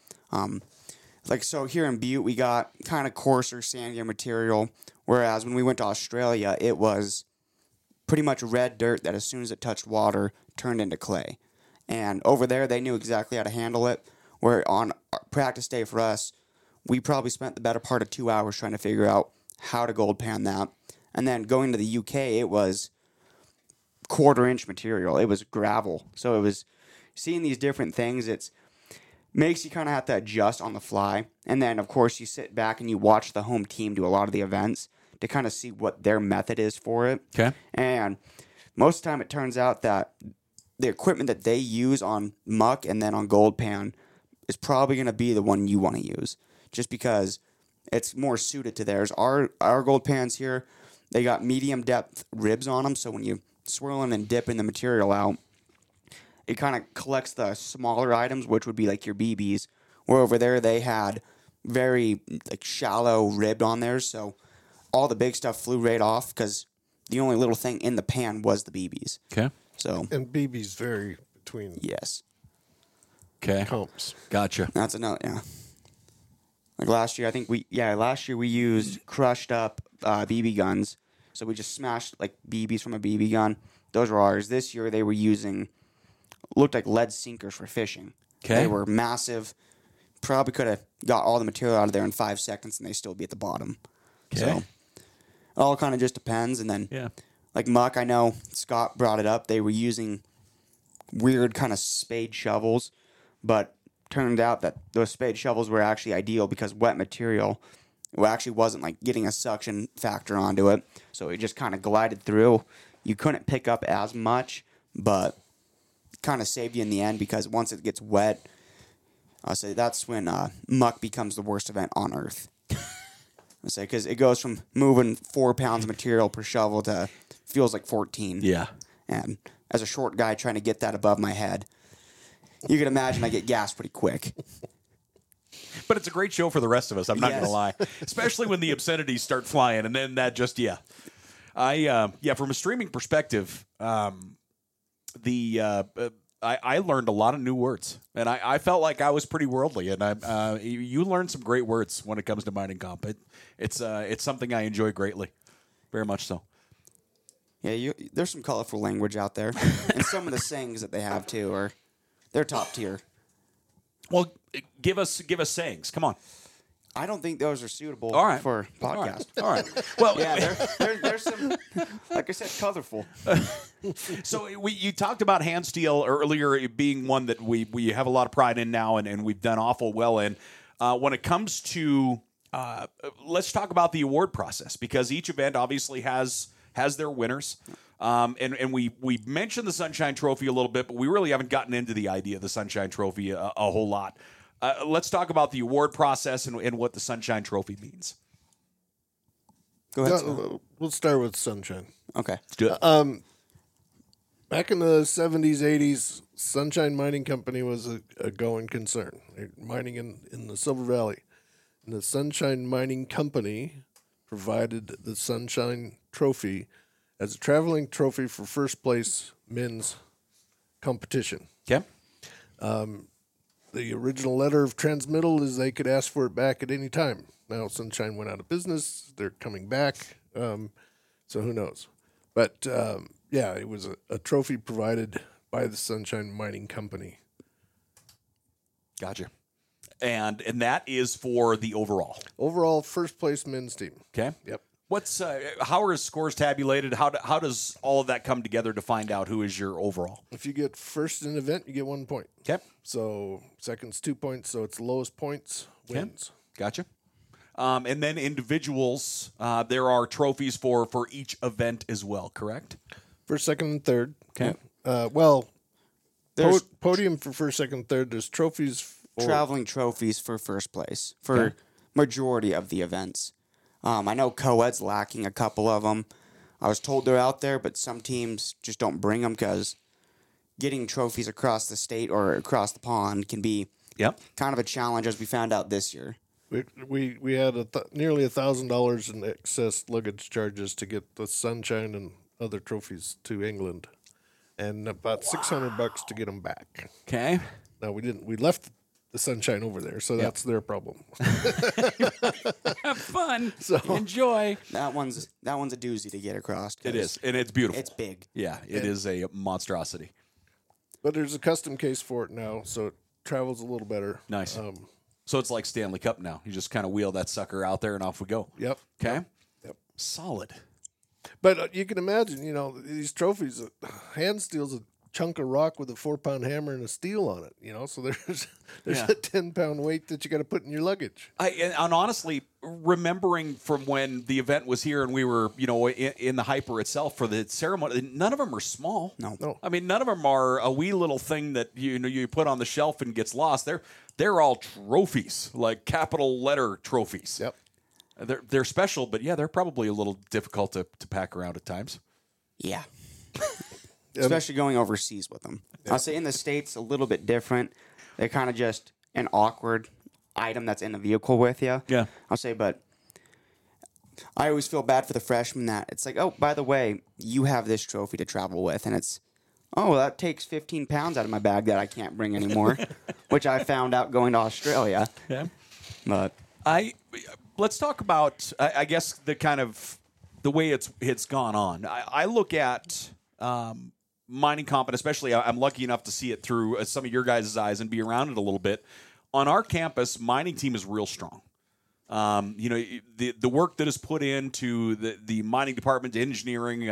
So here in Butte, we got kind of coarser, sandier material, whereas when we went to Australia, it was pretty much red dirt that as soon as it touched water, turned into clay. And over there, they knew exactly how to handle it, where on practice day for us, we probably spent the better part of 2 hours trying to figure out how to gold pan that. And then going to the UK, it was quarter-inch material. It was gravel. So it was seeing these different things. It's makes you kind of have to adjust on the fly. And then, of course, you sit back and you watch the home team do a lot of the events to kind of see what their method is for it. Okay. And most of the time it turns out that the equipment that they use on Muck and then on Gold Pan is probably going to be the one you want to use just because it's more suited to theirs. Our Gold Pans here, they got medium depth ribs on them. So when you swirl in and dip in the material out, it kind of collects the smaller items, which would be like your BBs, where over there they had very like shallow ribbed on theirs. So all the big stuff flew right off because the only little thing in the pan was the BBs. Okay. So And BBs vary between yes, Okay. comps. Gotcha. that's another Like last year, I think last year we used crushed up BB guns. So we just smashed like BBs from a BB gun. Those were ours. This year they were using looked like lead sinkers for fishing. Okay. They were massive. Probably could have got all the material out of there in 5 seconds, and they still be at the bottom. Okay. So it all kind of just depends. And then Yeah. like Muck, I know Scott brought it up. They were using weird kind of spade shovels, but turned out that those spade shovels were actually ideal because wet material actually wasn't like getting a suction factor onto it. So it just kind of glided through. You couldn't pick up as much, but kind of saved you in the end because once it gets wet, I'll say that's when Muck becomes the worst event on earth. I say because it goes from moving 4 pounds of material per shovel to feels like 14. Yeah. And as a short guy trying to get that above my head, you can imagine I get gassed pretty quick. But it's a great show for the rest of us. I'm not going to Yes. lie, especially when the obscenities start flying, and then that just from a streaming perspective, I learned a lot of new words, and I felt like I was pretty worldly, and you learned some great words when it comes to mining comp. It's something I enjoy greatly, very much so. Yeah, there's some colorful language out there, and some of the sayings that they have too they're top tier. Well, give us sayings. Come on. I don't think those are suitable All right. for podcast. All right. Well, Yeah, there's some, like I said, colorful. So you talked about hand steel earlier being one that we have a lot of pride in now, and we've done awful well in. When it comes to, let's talk about the award process, because each event obviously has their winners. And we mentioned the Sunshine Trophy a little bit, but we really haven't gotten into the idea of the Sunshine Trophy a whole lot. Let's talk about the award process and what the Sunshine Trophy means. Go ahead. Scott. We'll start with Sunshine. Okay. Let's do it. Back in the 70s, 80s, Sunshine Mining Company was a going concern. They're mining in the Silver Valley. And the Sunshine Mining Company provided the Sunshine Trophy as a traveling trophy for first place men's competition. Okay. The original letter of transmittal is they could ask for it back at any time. Now Sunshine went out of business. They're coming back. So who knows? But it was a trophy provided by the Sunshine Mining Company. Gotcha. And that is for the overall. Overall, first place men's team. Okay. Yep. What's how are scores tabulated? How does all of that come together to find out who is your overall? If you get first in an event, you get 1 point. Okay. So second's 2 points. So it's the lowest points wins. Gotcha. And then individuals, there are trophies for each event as well, correct? First, second, and third. Okay. There's Podium for first, second, third. There's trophies for traveling trophies for first place for majority of the events. I know co-ed's lacking a couple of them. I was told they're out there, but some teams just don't bring them because getting trophies across the state or across the pond can be kind of a challenge, as we found out this year. We had nearly $1,000 in excess luggage charges to get the Sunshine and other trophies to England, and about $600 to get them back. Okay. Now we didn't. We left the Sunshine over there, so that's their problem. Have fun. Enjoy. That one's a doozy to get across. It is, and it's beautiful. It's big. Yeah, it is a monstrosity. But there's a custom case for it now, so it travels a little better. Nice. So it's like Stanley Cup now. You just kind of wheel that sucker out there, and off we go. Yep. Okay. Yep. Solid. But you can imagine, these trophies. Hand steel's a chunk of rock with a 4-pound hammer and a steel on it. So there's Yeah. a 10-pound weight that you got to put in your luggage. And honestly, remembering from when the event was here and we were, in the hyper itself for the ceremony, none of them are small. No. I mean, none of them are a wee little thing that you put on the shelf and gets lost. They're all trophies, like capital letter trophies. Yep. They're special, but yeah, they're probably a little difficult to pack around at times. Yeah. Especially going overseas with them. I'll say in the States, a little bit different. They're kind of just an awkward item that's in the vehicle with you. Yeah. I'll say, but I always feel bad for the freshmen that it's like, oh, by the way, you have this trophy to travel with. And it's, oh, that takes 15 pounds out of my bag that I can't bring anymore, which I found out going to Australia. Yeah. But Let's talk about, I guess, the kind of the way it's gone on. I look at mining comp, and especially I'm lucky enough to see it through some of your guys' eyes and be around it a little bit. On our campus, mining team is real strong. The work that is put into the mining department, engineering,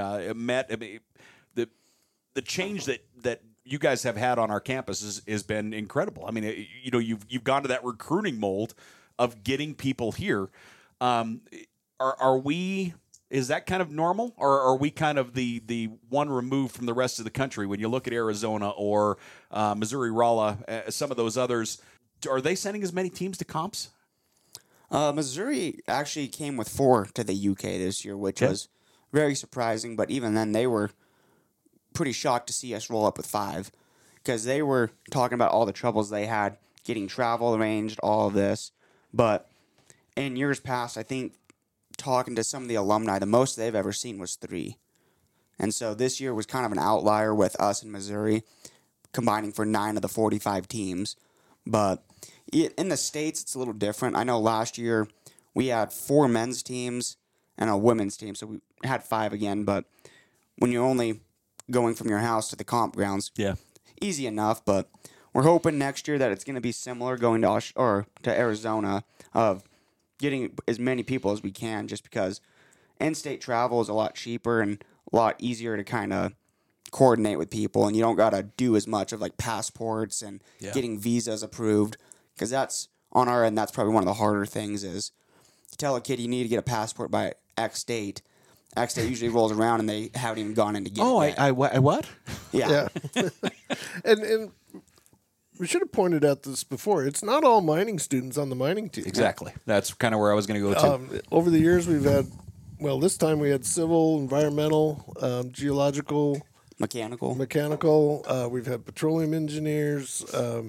the change that you guys have had on our campus has been incredible. I mean, you've gone to that recruiting mold of getting people here. Are we? Is that kind of normal, or are we kind of the one removed from the rest of the country? When you look at Arizona or Missouri Rolla, some of those others, are they sending as many teams to comps? Missouri actually came with 4 to the UK this year, which was very surprising. But even then, they were pretty shocked to see us roll up with 5 because they were talking about all the troubles they had getting travel arranged, all of this. But in years past, I think talking to some of the alumni, the most they've ever seen was 3. And so this year was kind of an outlier with us in Missouri combining for 9 of the 45 teams. But in the States, it's a little different. I know last year we had 4 men's teams and a women's team, so we had 5 again. But when you're only going from your house to the comp grounds, easy enough. But we're hoping next year that it's going to be similar going to Arizona of getting as many people as we can, just because in-state travel is a lot cheaper and a lot easier to kind of coordinate with people, and you don't got to do as much of like passports and getting visas approved, because that's on our end. That's probably one of the harder things is to tell a kid you need to get a passport by X date. X date usually rolls around and they haven't even gone in to get it yet. I what? Yeah. And we should have pointed out this before. It's not all mining students on the mining team. Exactly. That's kind of where I was going to go to. Over the years, we've had, this time we had civil, environmental, geological, Mechanical. We've had petroleum engineers.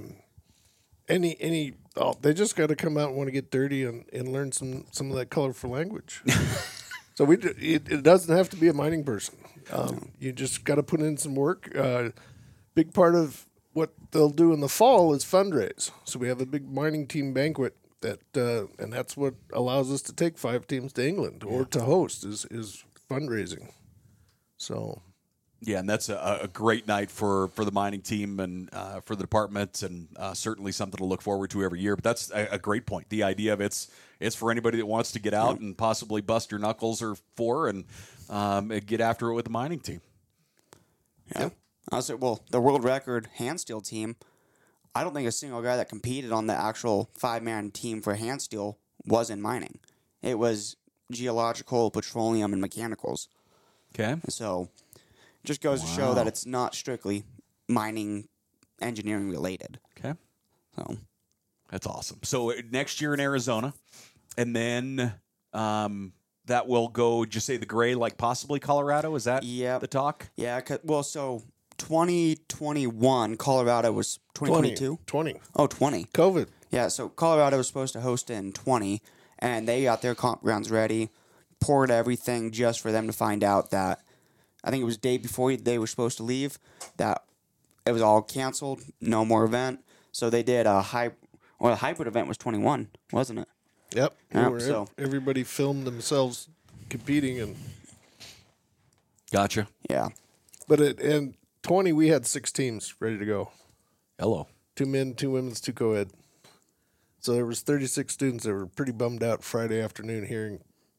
They just got to come out and want to get dirty and learn some of that colorful language. So it doesn't have to be a mining person. You just got to put in some work. Big part of what they'll do in the fall is fundraise. So we have a big mining team banquet and that's what allows us to take 5 teams to England or to host is fundraising. So. Yeah, and that's a great night for the mining team and for the department, and certainly something to look forward to every year. But that's a great point. The idea of it's for anybody that wants to get out and possibly bust your knuckles or 4 and get after it with the mining team. Yeah. I said, the world record hand steel team, I don't think a single guy that competed on the actual 5-man team for hand steel was in mining. It was geological, petroleum, and mechanicals. Okay. So just goes to show that it's not strictly mining engineering related. Okay. So that's awesome. So next year in Arizona, and then that will go, just say the gray, like possibly Colorado? Is that the talk? Yeah. So 2021, Colorado was 2022? 20. Oh, 20. COVID. Yeah, so Colorado was supposed to host in 20, and they got their comp grounds ready, poured everything just for them to find out that, I think it was the day before they were supposed to leave, that it was all canceled, no more event. So they did the hybrid event was 21, wasn't it? Yep. So everybody filmed themselves competing and. Gotcha. Yeah. But in 20, we had 6 teams ready to go. Hello. 2 men, 2 women's, 2 co-ed. So there was 36 students that were pretty bummed out Friday afternoon hearing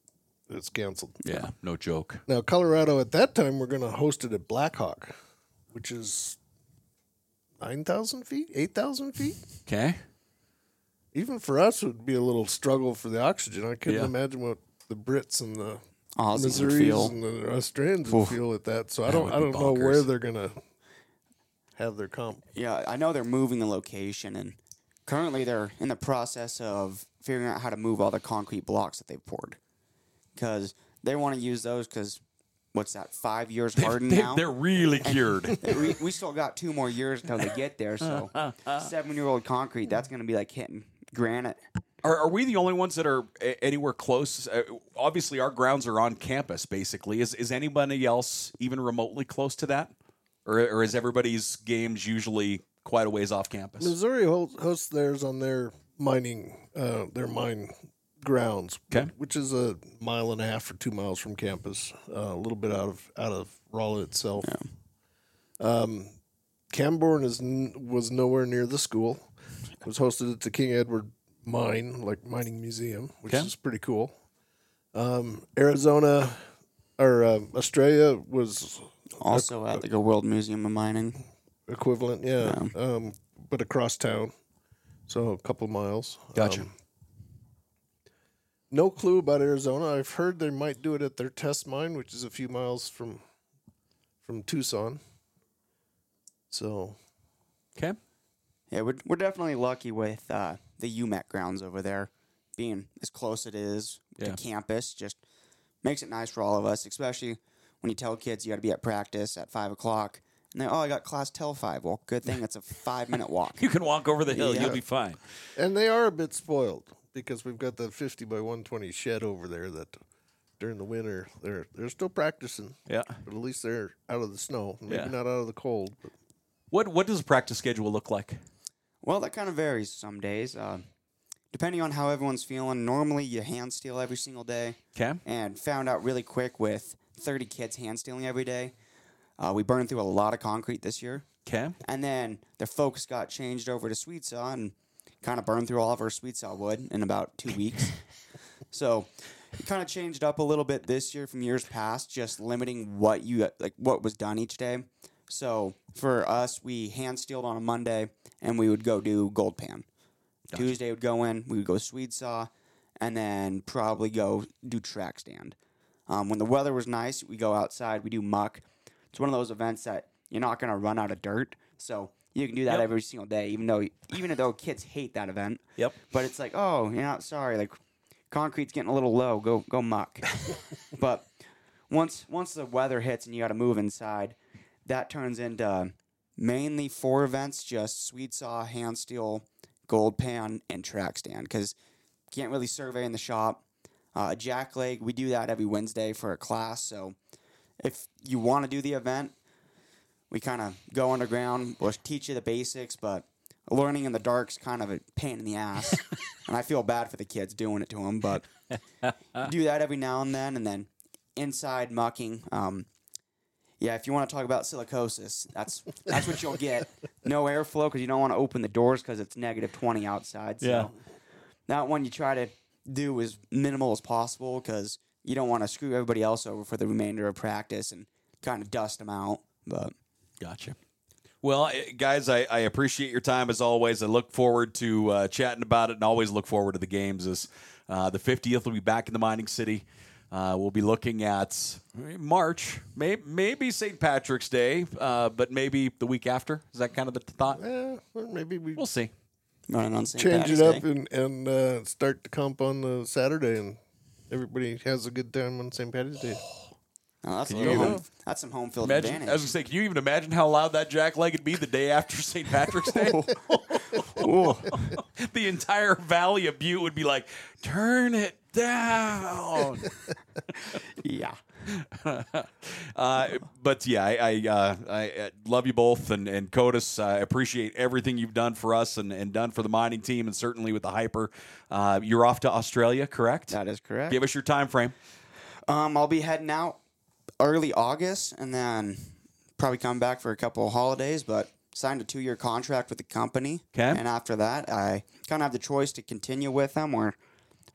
it's canceled. Yeah, no joke. Now, Colorado at that time, we're going to host it at Blackhawk, which is 9,000 feet, 8,000 feet. Okay. Even for us, it would be a little struggle for the oxygen. I couldn't Yeah. imagine what the Brits and the Aussies would Missouris feel. and the Australians would feel at that. So I don't would be know where bonkers. they're going to have their comp. Yeah, I know they're moving the location, and currently they're in the process of figuring out how to move all the concrete blocks that they've poured. Because they want to use those because, what's that, 5 years hardened now? They're really cured. we still got 2 more years until they get there, so 7-year-old concrete, that's going to be like hitting granite. Are we the only ones that are anywhere close? Obviously, our grounds are on campus, basically. Is anybody else even remotely close to that? Or is everybody's games usually quite a ways off campus? Missouri hosts theirs on their mine grounds, Okay. which is a 1.5 miles or 2 miles from campus, a little bit out of Rolla itself. Camborne was nowhere near the school. It was hosted at the King Edward mining museum, which Okay. is pretty cool. Arizona or Australia was Also at like a World Museum of Mining. equivalent, yeah. But across town, so a couple miles. Gotcha. No clue about Arizona. I've heard they might do it at their test mine, which is a few miles from Tucson. So Okay. Yeah, we're definitely lucky with the UMEC grounds over there being as close it is Yeah. to campus. Just makes it nice for all of us, especially when you tell kids you got to be at practice at 5 o'clock. And I got class till 5. Well, good thing it's a 5-minute walk. You can walk over the hill. Yeah. You'll be fine. and they are a bit spoiled because we've got the 50 by 120 shed over there that during the winter they're still practicing. Yeah. But at least they're out of the snow. Maybe Yeah. not out of the cold. But What does a practice schedule look like? Well, that kind of varies some days. Depending on how everyone's feeling, normally you hand steel every single day. Okay. And found out really quick with 30 kids hand steeling every day. We burned through a lot of concrete this year. Okay. And then the focus got changed over to sweet saw and kind of burned through all of our sweet saw wood in about 2 weeks. So it kind of changed up a little bit this year from years past, just limiting what was done each day. So for us, we hand steeled on a Monday and we would go do gold pan. Gotcha. Tuesday would go in, we would go sweet saw, and then probably go do track stand. When the weather was nice, we go outside, we do muck. It's one of those events that you're not going to run out of dirt, so you can do that Yep. every single day, even though kids hate that event. Yep. But it's like, oh, you're not sorry, like concrete's getting a little low, go muck. But once the weather hits and you got to move inside, that turns into mainly 4 events, just sweet saw, hand steel, gold pan, and track stand, because can't really survey in the shop. Jack leg, we do that every Wednesday for a class, so if you want to do the event, we kind of go underground. We'll teach you the basics, but learning in the dark's kind of a pain in the ass. And I feel bad for the kids doing it to them, but do that every now and then inside mucking. If you want to talk about silicosis, that's what you'll get. No airflow because you don't want to open the doors because it's negative 20 outside. So Yeah. that one you try to do as minimal as possible because you don't want to screw everybody else over for the remainder of practice and kind of dust them out. But Gotcha. Well, guys, I appreciate your time as always. I look forward to chatting about it, and always look forward to the games. As the 50th will be back in the mining city. We'll be looking at March, maybe St. Patrick's Day, but maybe the week after. Is that kind of the thought? or maybe we We'll see. running on St. change it Patrick's up Day. and start the comp on the Saturday, and everybody has a good time on St. Patrick's Day. Oh, that's, a you little even- home, that's some home field Imagine, advantage. I was going to say, can you even imagine how loud that jackleg would be the day after St. Patrick's Day? The entire valley of Butte would be like, turn it down. Yeah. But yeah, I love you both, and Codis, I appreciate everything you've done for us and done for the mining team, and certainly with the Hyper. You're off to Australia, correct? That is correct. Give us your time frame. I'll be heading out early August and then probably come back for a couple of holidays, but signed a 2-year contract with the company. Okay. And after that, I kind of have the choice to continue with them, or if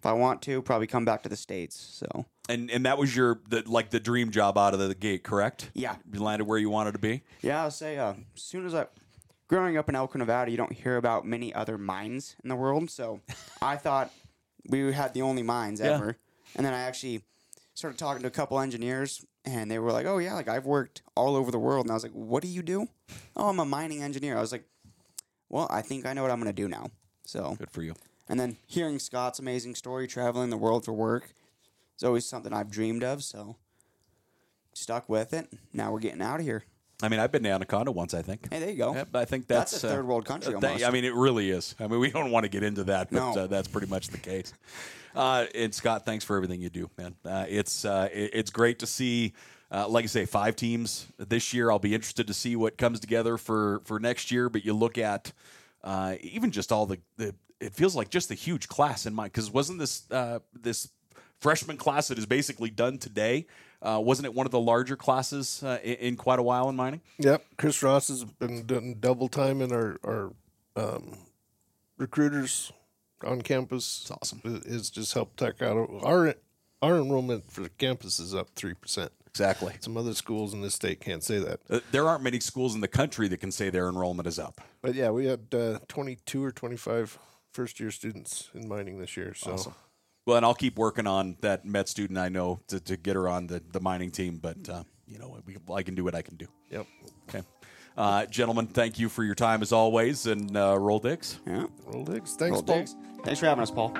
if I want to, probably come back to the States. So. And that was the dream job out of the gate, correct? Yeah. You landed where you wanted to be? Yeah, I'll say as soon as growing up in Elko, Nevada, you don't hear about many other mines in the world. So I thought we had the only mines ever. And then I actually started talking to a couple engineers, and they were like, oh, yeah, like I've worked all over the world. And I was like, what do you do? Oh, I'm a mining engineer. I was like, well, I think I know what I'm going to do now. So good for you. And then hearing Scott's amazing story, traveling the world for work, is always something I've dreamed of. So stuck with it. Now we're getting out of here. I mean, I've been to Anaconda once, I think. Hey, there you go. Yep, I think that's a third world country almost. I mean, it really is. I mean, we don't want to get into that, but No. That's pretty much the case. And Scott, thanks for everything you do, man. It's great to see, like I say, 5 teams this year. I'll be interested to see what comes together for next year. But you look at even just all the it feels like just a huge class in mind, because wasn't this freshman class that is basically done today? Wasn't it one of the larger classes in quite a while in mining? Yep. Chris Ross has been doing double time in our recruiters on campus. It's awesome. It's just helped tech out. Our enrollment for the campus is up 3%. Exactly. Some other schools in this state can't say that. There aren't many schools in the country that can say their enrollment is up. But yeah, we had 22 or 25 first-year students in mining this year. So. Awesome. Well, and I'll keep working on that Met student I know to get her on the mining team. But, I can do what I can do. Yep. Okay. Gentlemen, thank you for your time as always. And roll Digs. Yeah. Roll Digs. Thanks, Roll Paul. Digs. Thanks for having us, Paul.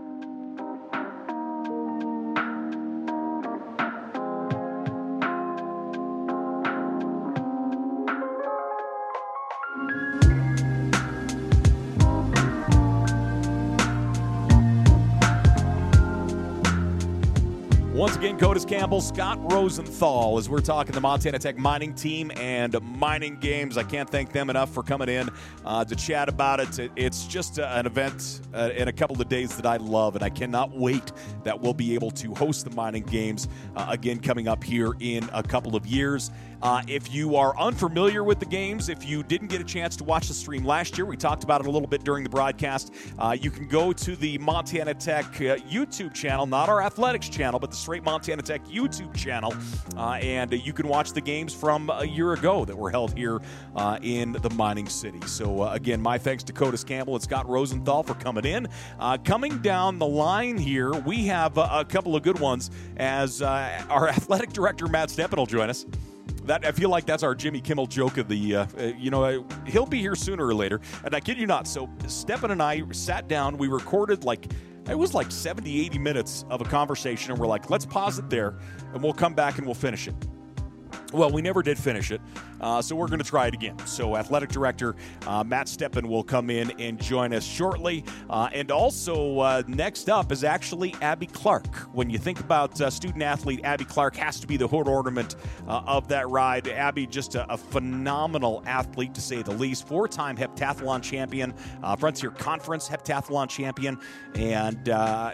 Once again, Codis Campbell, Scott Rosenthal, as we're talking the Montana Tech mining team and mining games. I can't thank them enough for coming in to chat about it. It's just an event in a couple of days that I love, and I cannot wait that we'll be able to host the mining games again coming up here in a couple of years. If you are unfamiliar with the games, if you didn't get a chance to watch the stream last year, we talked about it a little bit during the broadcast. You can go to the Montana Tech YouTube channel, not our athletics channel, but the Straight Montana Tech YouTube channel, and you can watch the games from a year ago that were held here in the mining city. So, again, my thanks to Codis Campbell and Scott Rosenthal for coming in. Coming down the line here, we have a couple of good ones as our athletic director, Matt Steppen, will join us. I feel like that's our Jimmy Kimmel joke of the, he'll be here sooner or later. And I kid you not. So Steppen and I sat down. We recorded it was 70, 80 minutes of a conversation. And we're like, let's pause it there and we'll come back and we'll finish it. Well, we never did finish it, so we're going to try it again. So athletic director Matt Steppen will come in and join us shortly. And also next up is actually Abby Clark. When you think about student-athlete, Abby Clark has to be the hood ornament of that ride. Abby, just a phenomenal athlete, to say the least. 4-time heptathlon champion, Frontier Conference heptathlon champion. And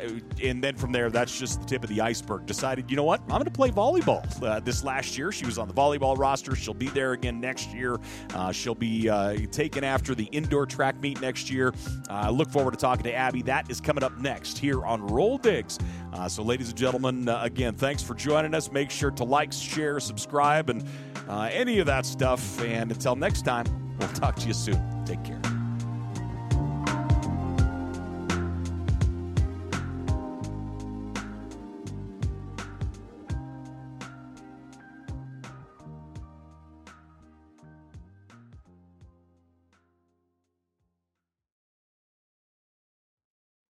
then from there, that's just the tip of the iceberg. Decided, you know what, I'm going to play volleyball. This last year, she was on the volleyball roster. She'll be there again next year. She'll be taken after the indoor track meet next year. I look forward to talking to Abby. That is coming up next here on Roll Digs. So, ladies and gentlemen, again, thanks for joining us. Make sure to like, share, subscribe, and any of that stuff. And until next time, we'll talk to you soon. Take care.